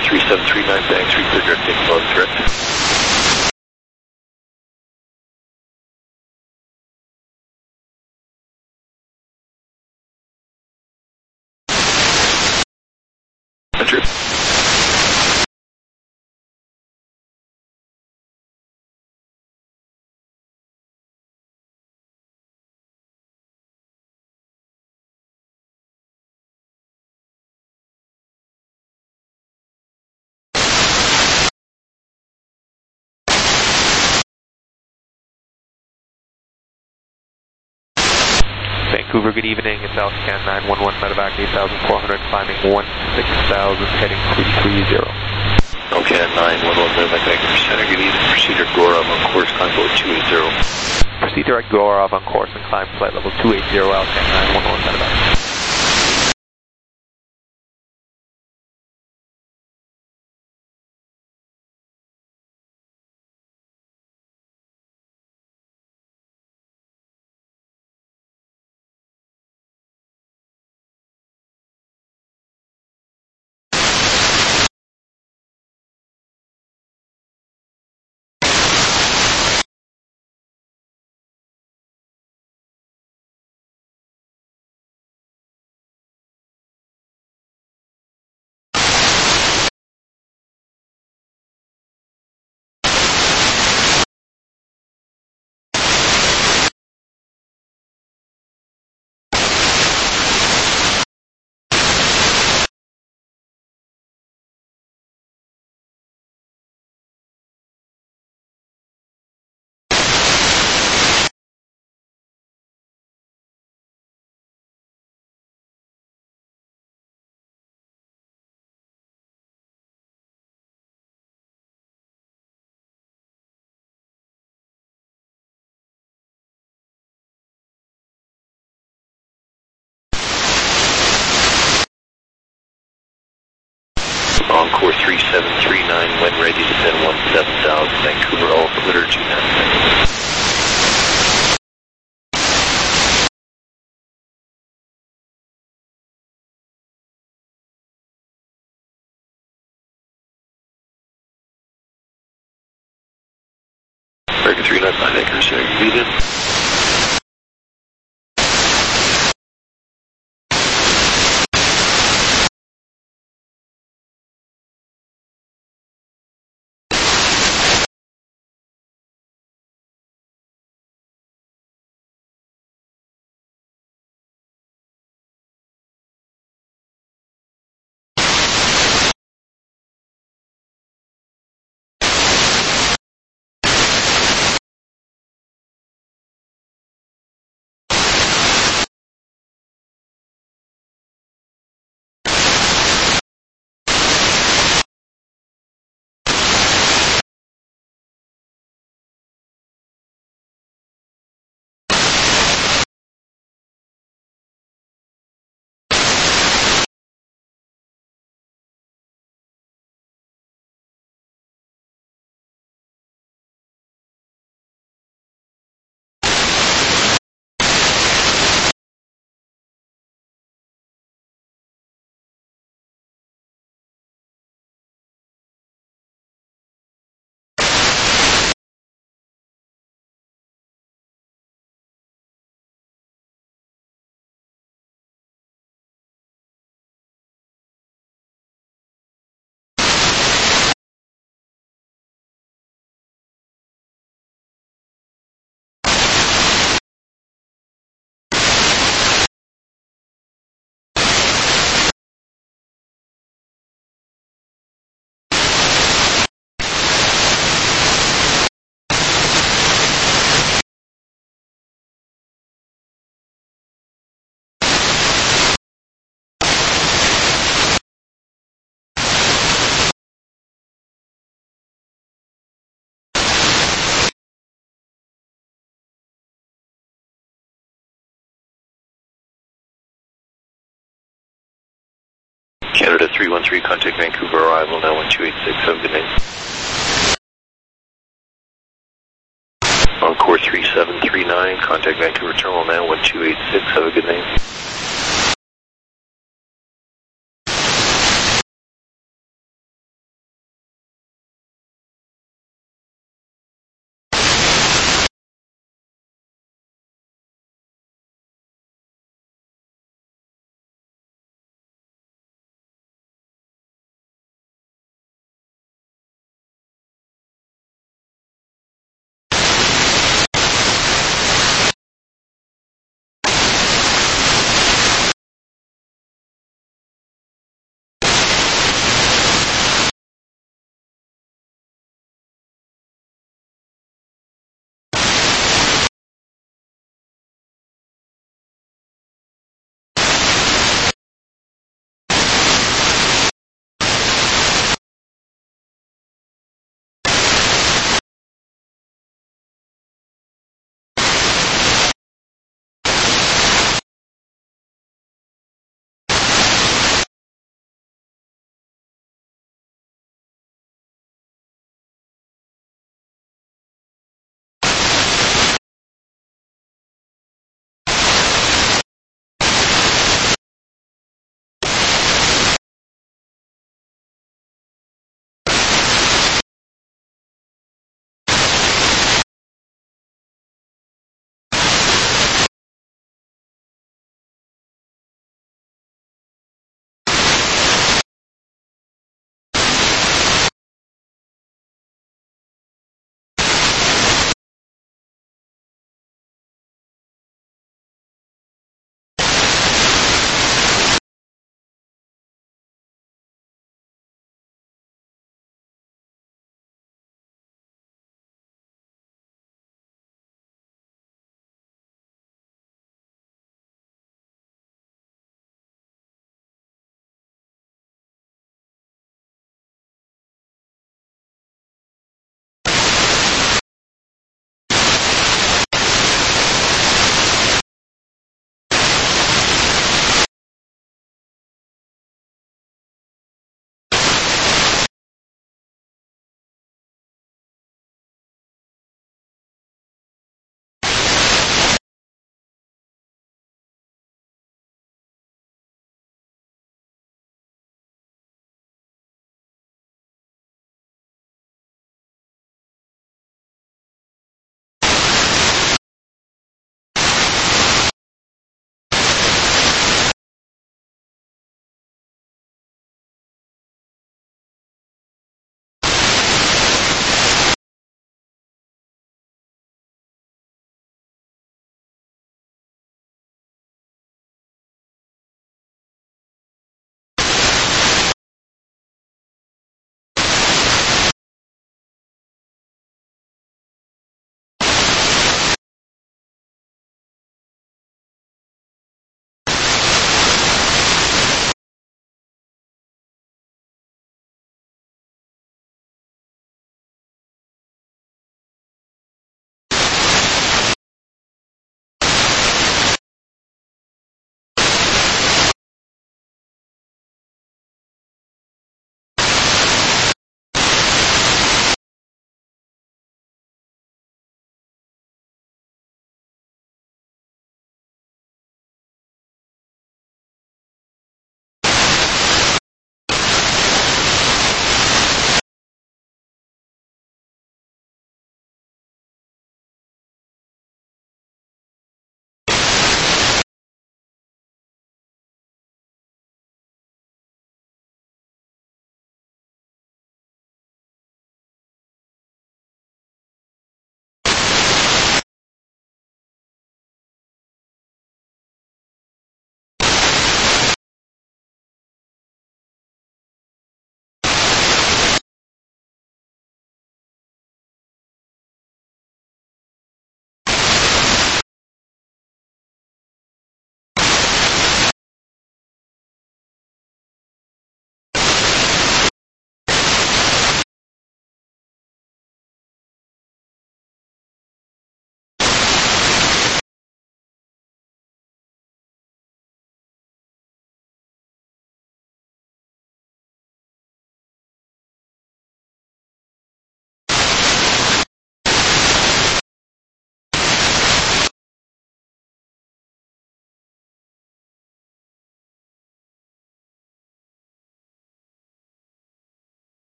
[SPEAKER 6] three seven three nine, bank three clear direct, take above direct. Enter.
[SPEAKER 4] Vancouver, good evening. It's Alscan nine one one, medevac eight thousand four hundred, climbing one six thousand, heading three three zero.
[SPEAKER 6] Alscan nine one one, medevac Vancouver Center, good evening. Proceed direct Gorov on course, climb flight two eighty.
[SPEAKER 4] Proceed direct Gorov on course and climb flight level two eighty, Alscan nine one one, medevac.
[SPEAKER 6] On course three seven three nine, when ready, descend one seven thousand, Vancouver, all glitter two nine. American three nine five, Vancouver Center, good evening. Canada three one three, contact Vancouver, arrival now one two eight six, have a good night. On course three seven three nine, contact Vancouver Terminal now one two eight six, have a good night.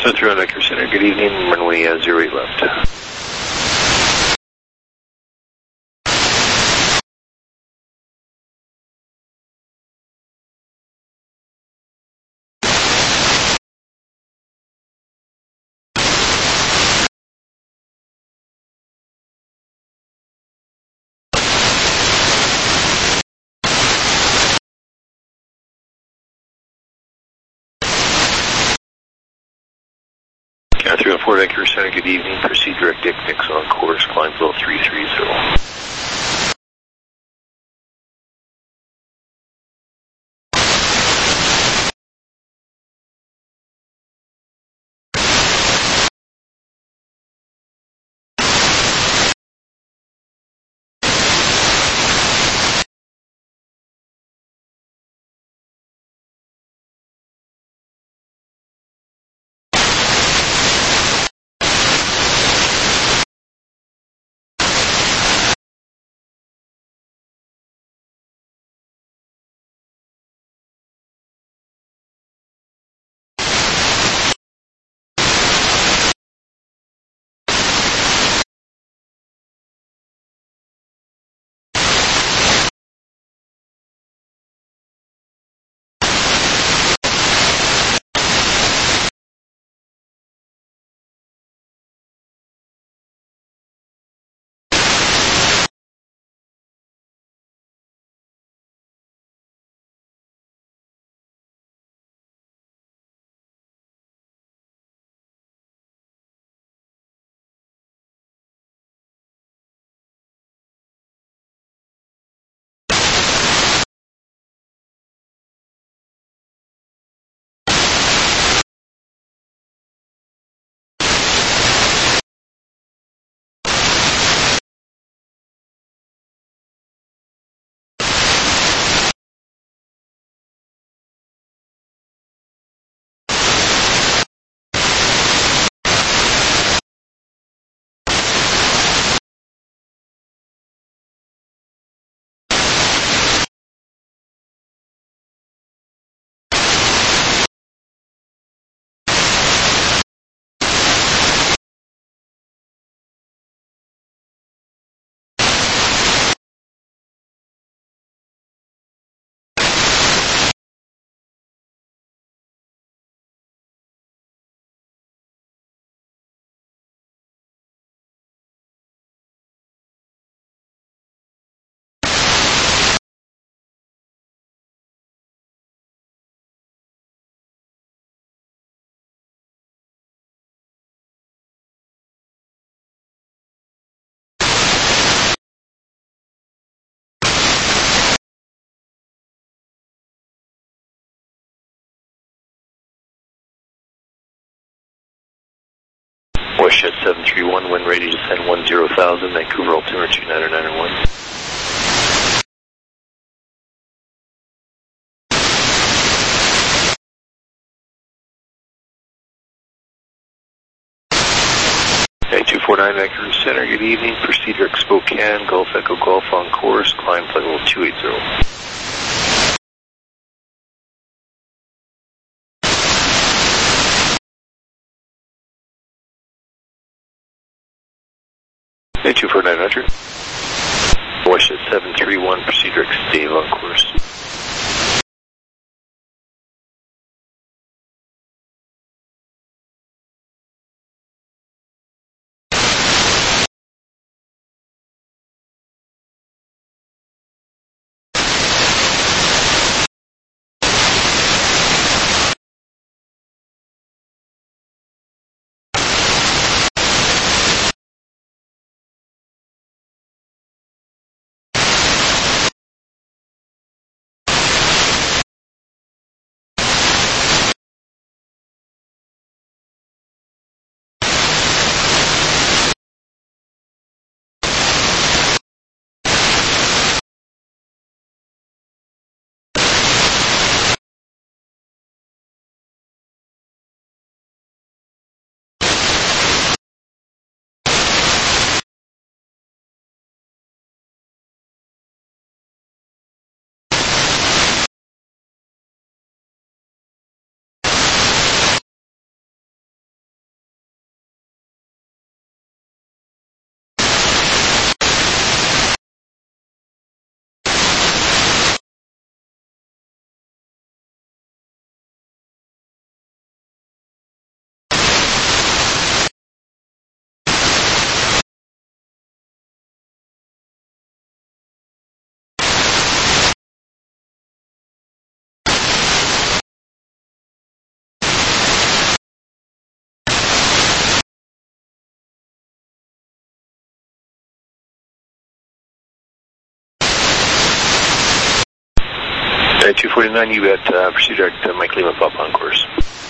[SPEAKER 6] seven three one Vancouver Center, good evening, runway uh, zero eight left. three one four Vancouver Center, good evening. Proceed direct Dick Nixon on course, climb level three three zero. Westjet seven three one, wind ready to descend one zero thousand, Vancouver altimeter two nine nine one. Okay, two four nine Vancouver Center, good evening. Proceed direct Spokane, Golf Echo Golf on course, climb flight level two eight zero. Okay, two four nine Roger. Westjet seven three one, proceed direct Dave on course. Okay, two forty-nine, you got uh, proceed direct to Mike Lima Pop on course.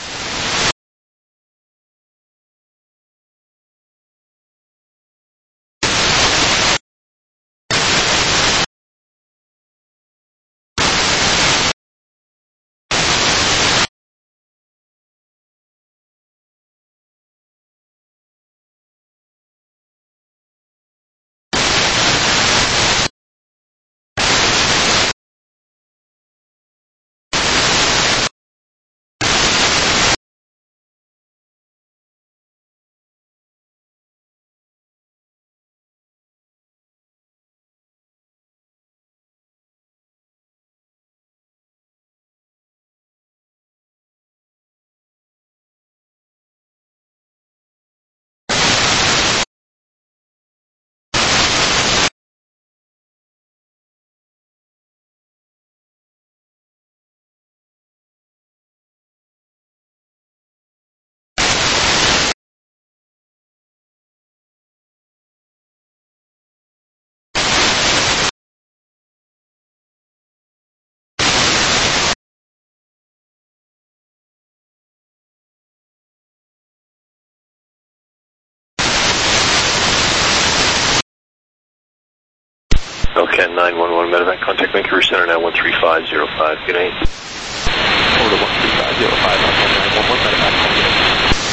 [SPEAKER 6] Okay, nine one one medevac, contact Vancouver Center now one three five zero five, good night.
[SPEAKER 4] Order one three five zero five, nine one one medevac, contact.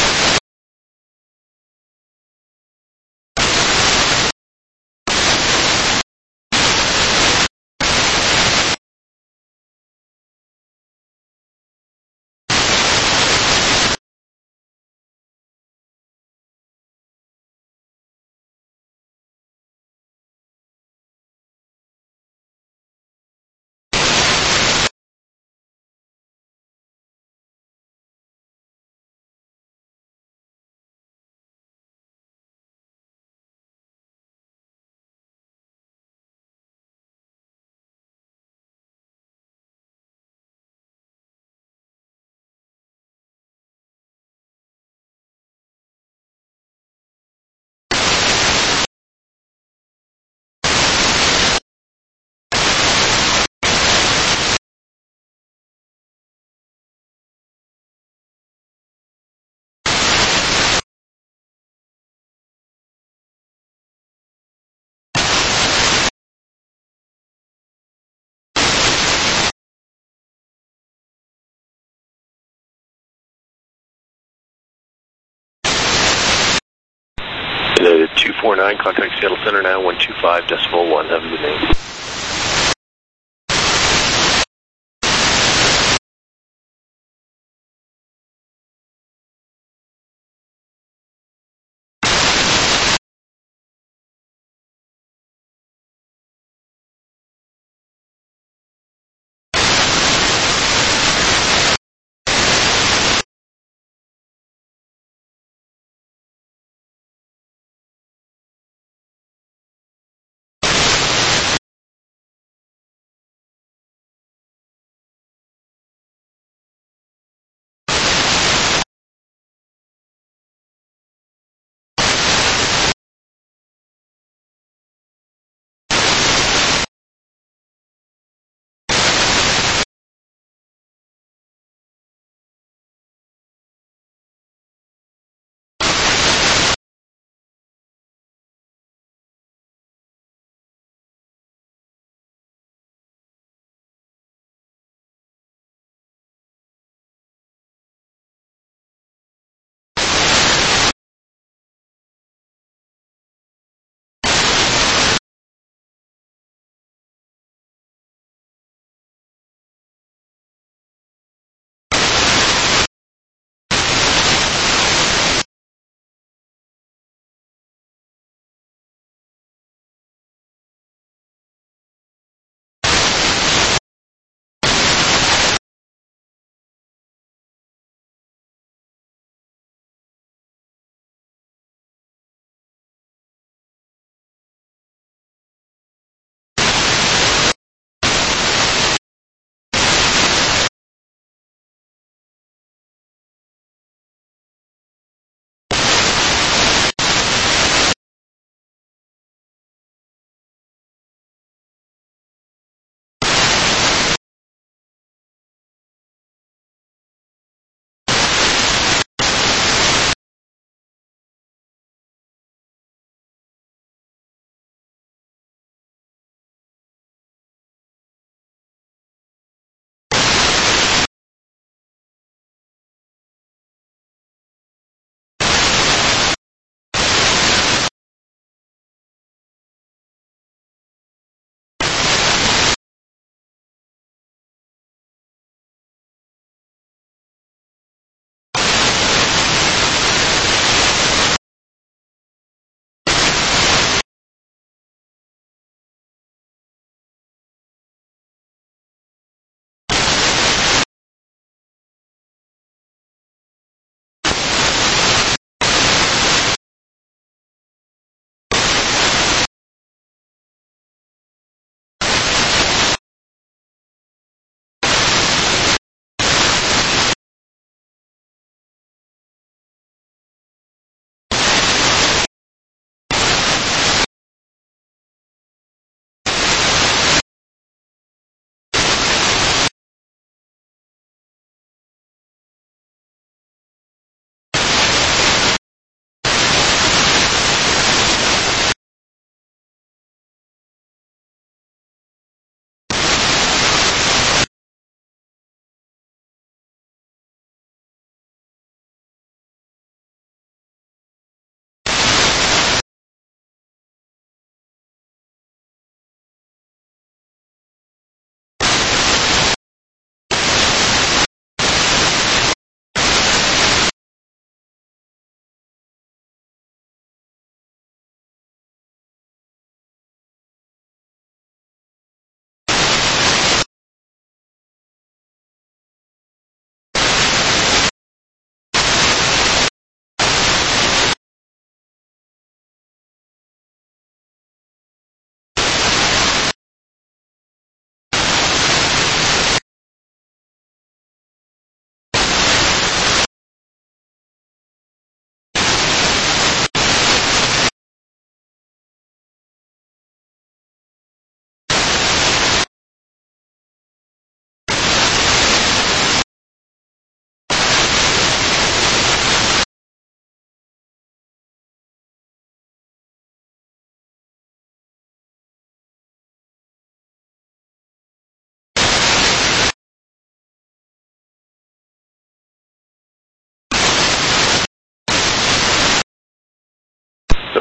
[SPEAKER 6] two four nine, contact Seattle Center now one two five decimal one, have a good night.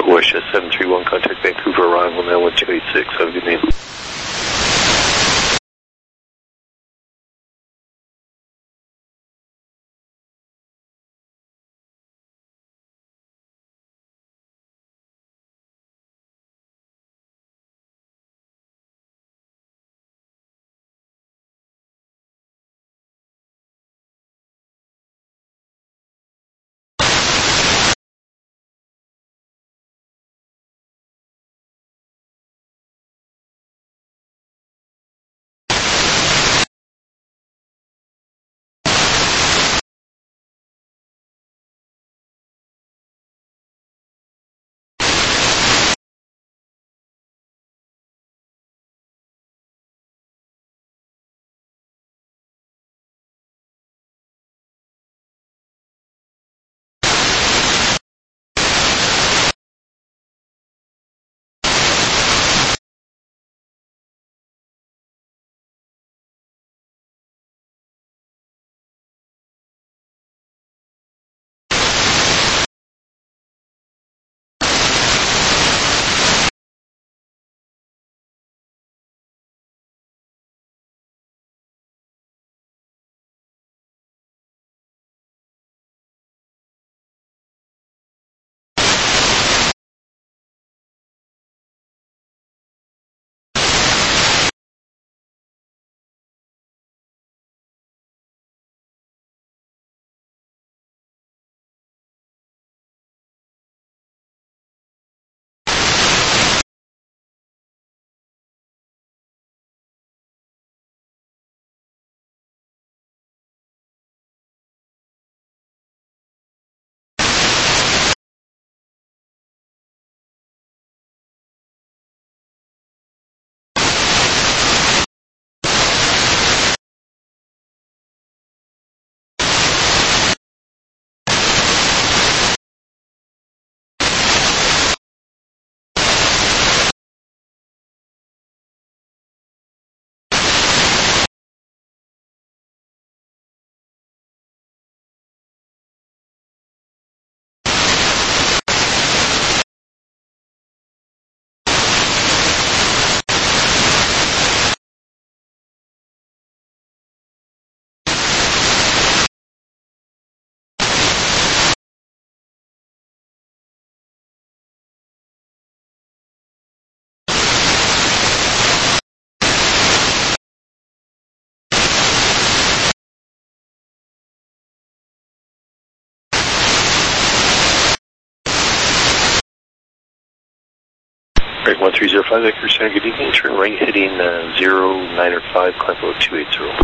[SPEAKER 6] Wish seven three one, contact Vancouver arrival now one two eight six. Have a good evening. Break one three zero five, Vancouver Center, good evening. Turn right heading uh, zero nine or five, climb below two eight zero.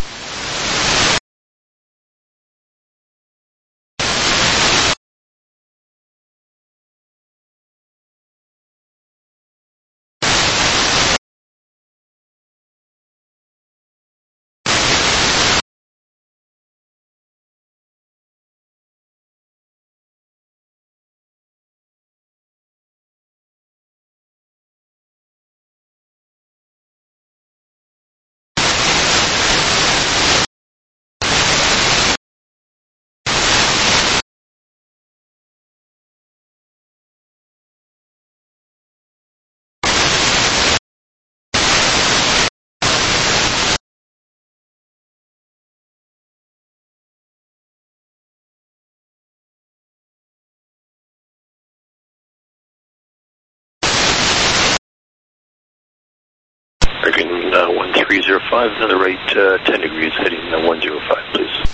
[SPEAKER 6] Breaking uh, one three zero five, another right uh, ten degrees, heading uh, one zero five, please.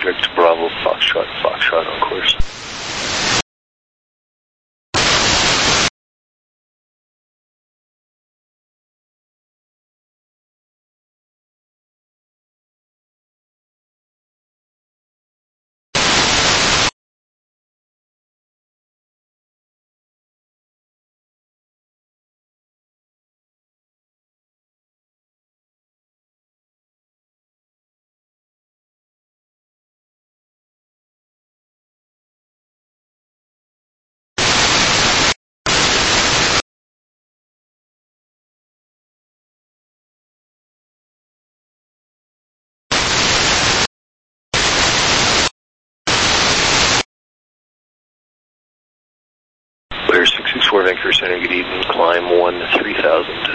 [SPEAKER 6] direct to Bravo, Foxtrot, Foxtrot on course. Blair six six four Vancouver Center, good evening, climb one three thousand.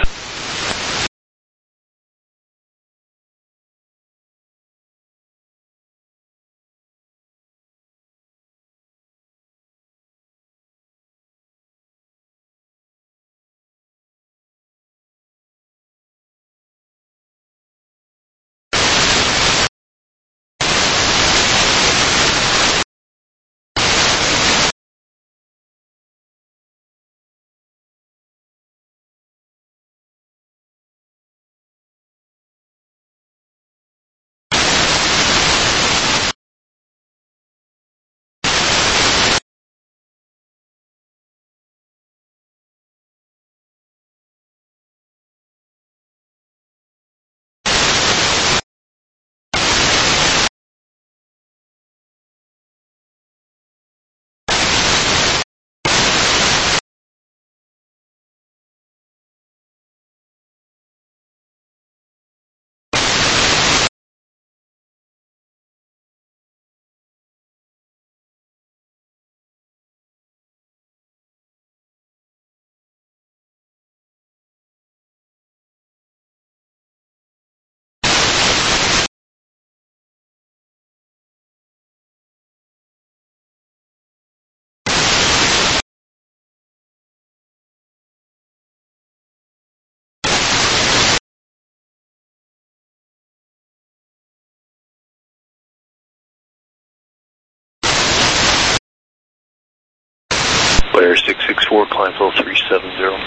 [SPEAKER 6] Blair six six four, climb level three seven zero.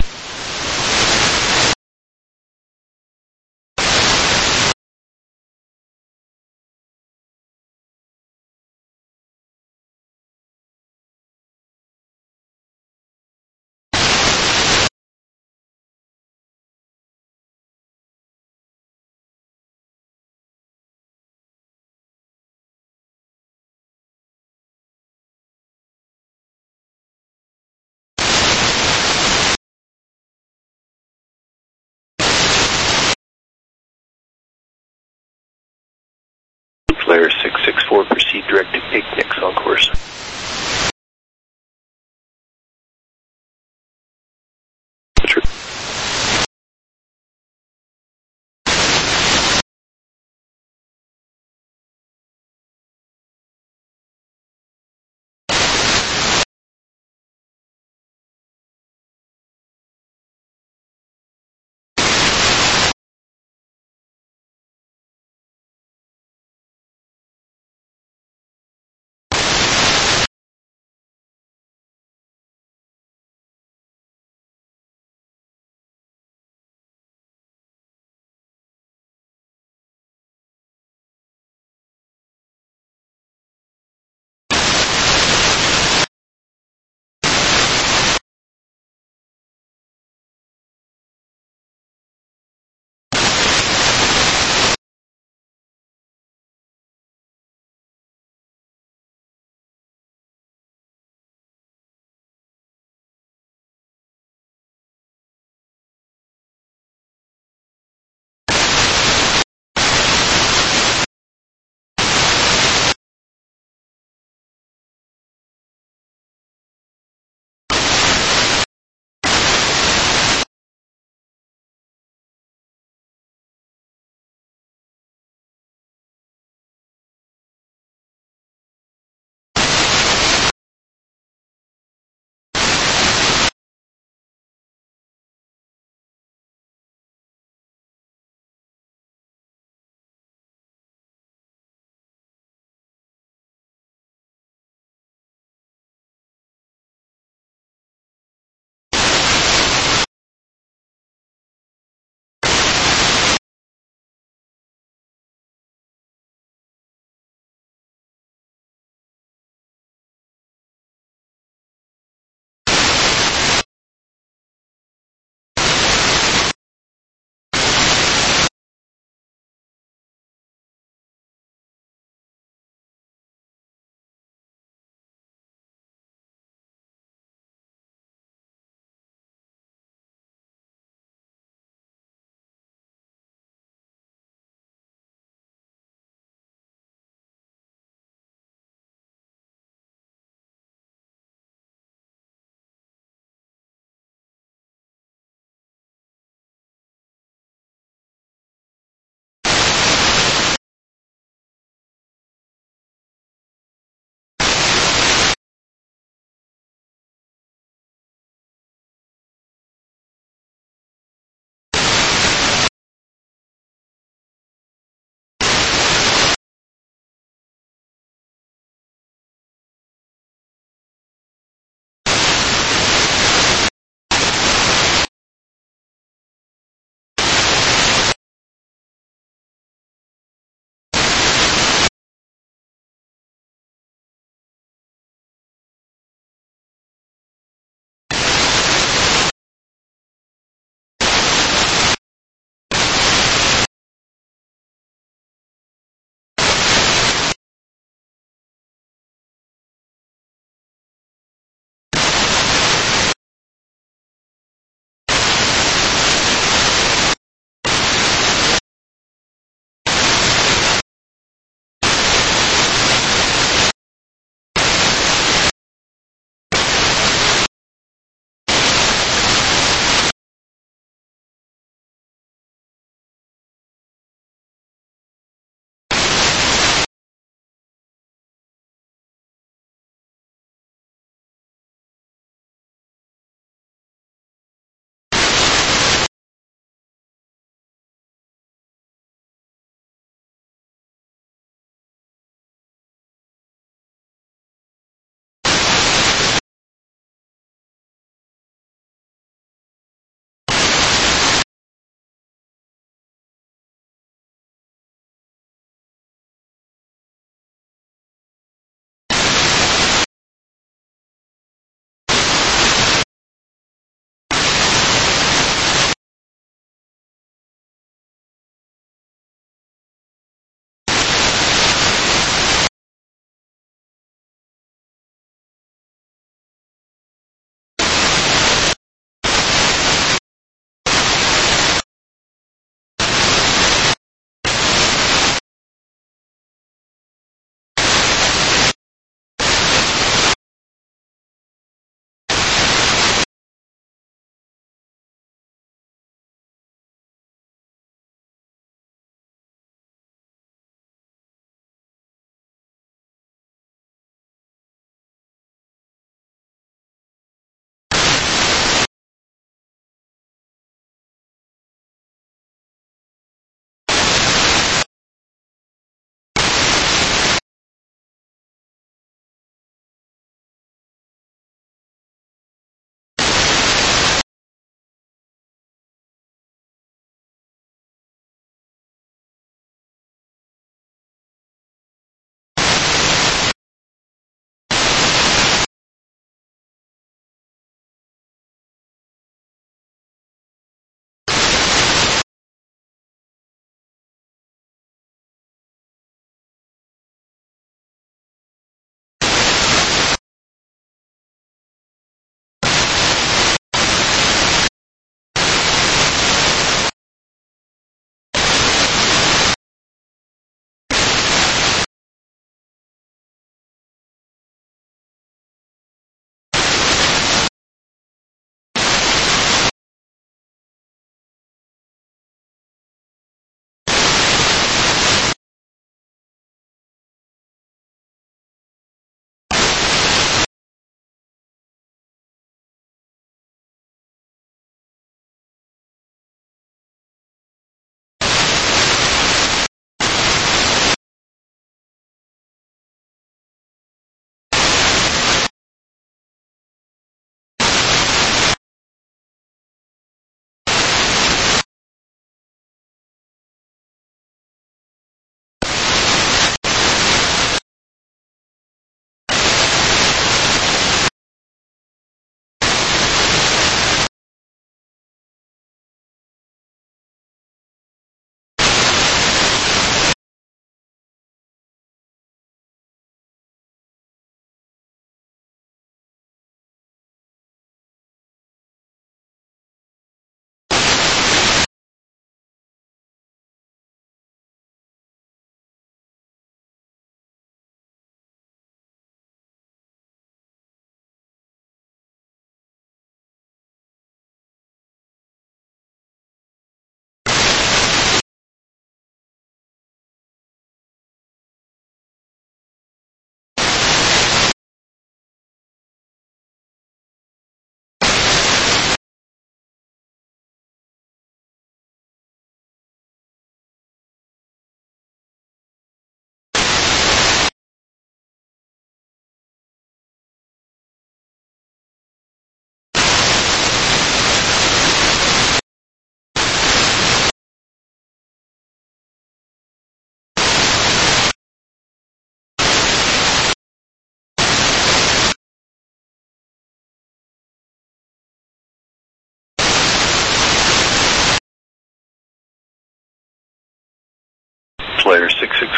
[SPEAKER 6] Blair six six four, proceed direct to Picnics on course.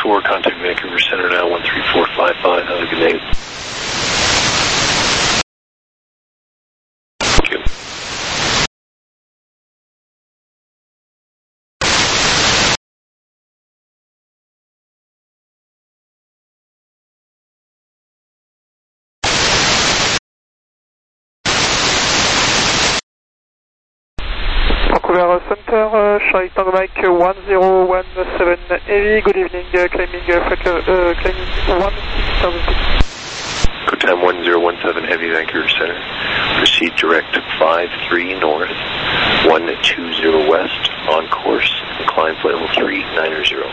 [SPEAKER 6] four, contact Vancouver Center now, one three four five five. Have a good day. Thank you.
[SPEAKER 3] Vancouver Center, uh, Charlie Tango Mike one zero one seven Heavy, good evening, uh, climbing, uh, Fracker, uh, climbing one six thousand feet.
[SPEAKER 6] Go time one zero one seven Heavy, Vancouver Center. Proceed direct five three north, one two zero west, on course, climb flight level three nine zero.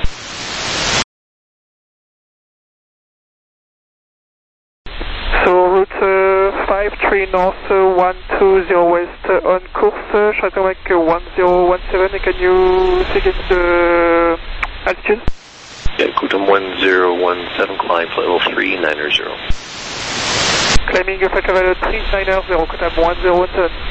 [SPEAKER 3] So route uh, five three north, uh, one two zero west, uh, on course, uh, Charlie Tango Mike uh, one zero one seven, can you say again the altitude?
[SPEAKER 6] Yeah, Kutam one zero one seven, climb flight level three nine zero.
[SPEAKER 3] Climbing uh, Fracker three nine zero, Kutam one zero one seven.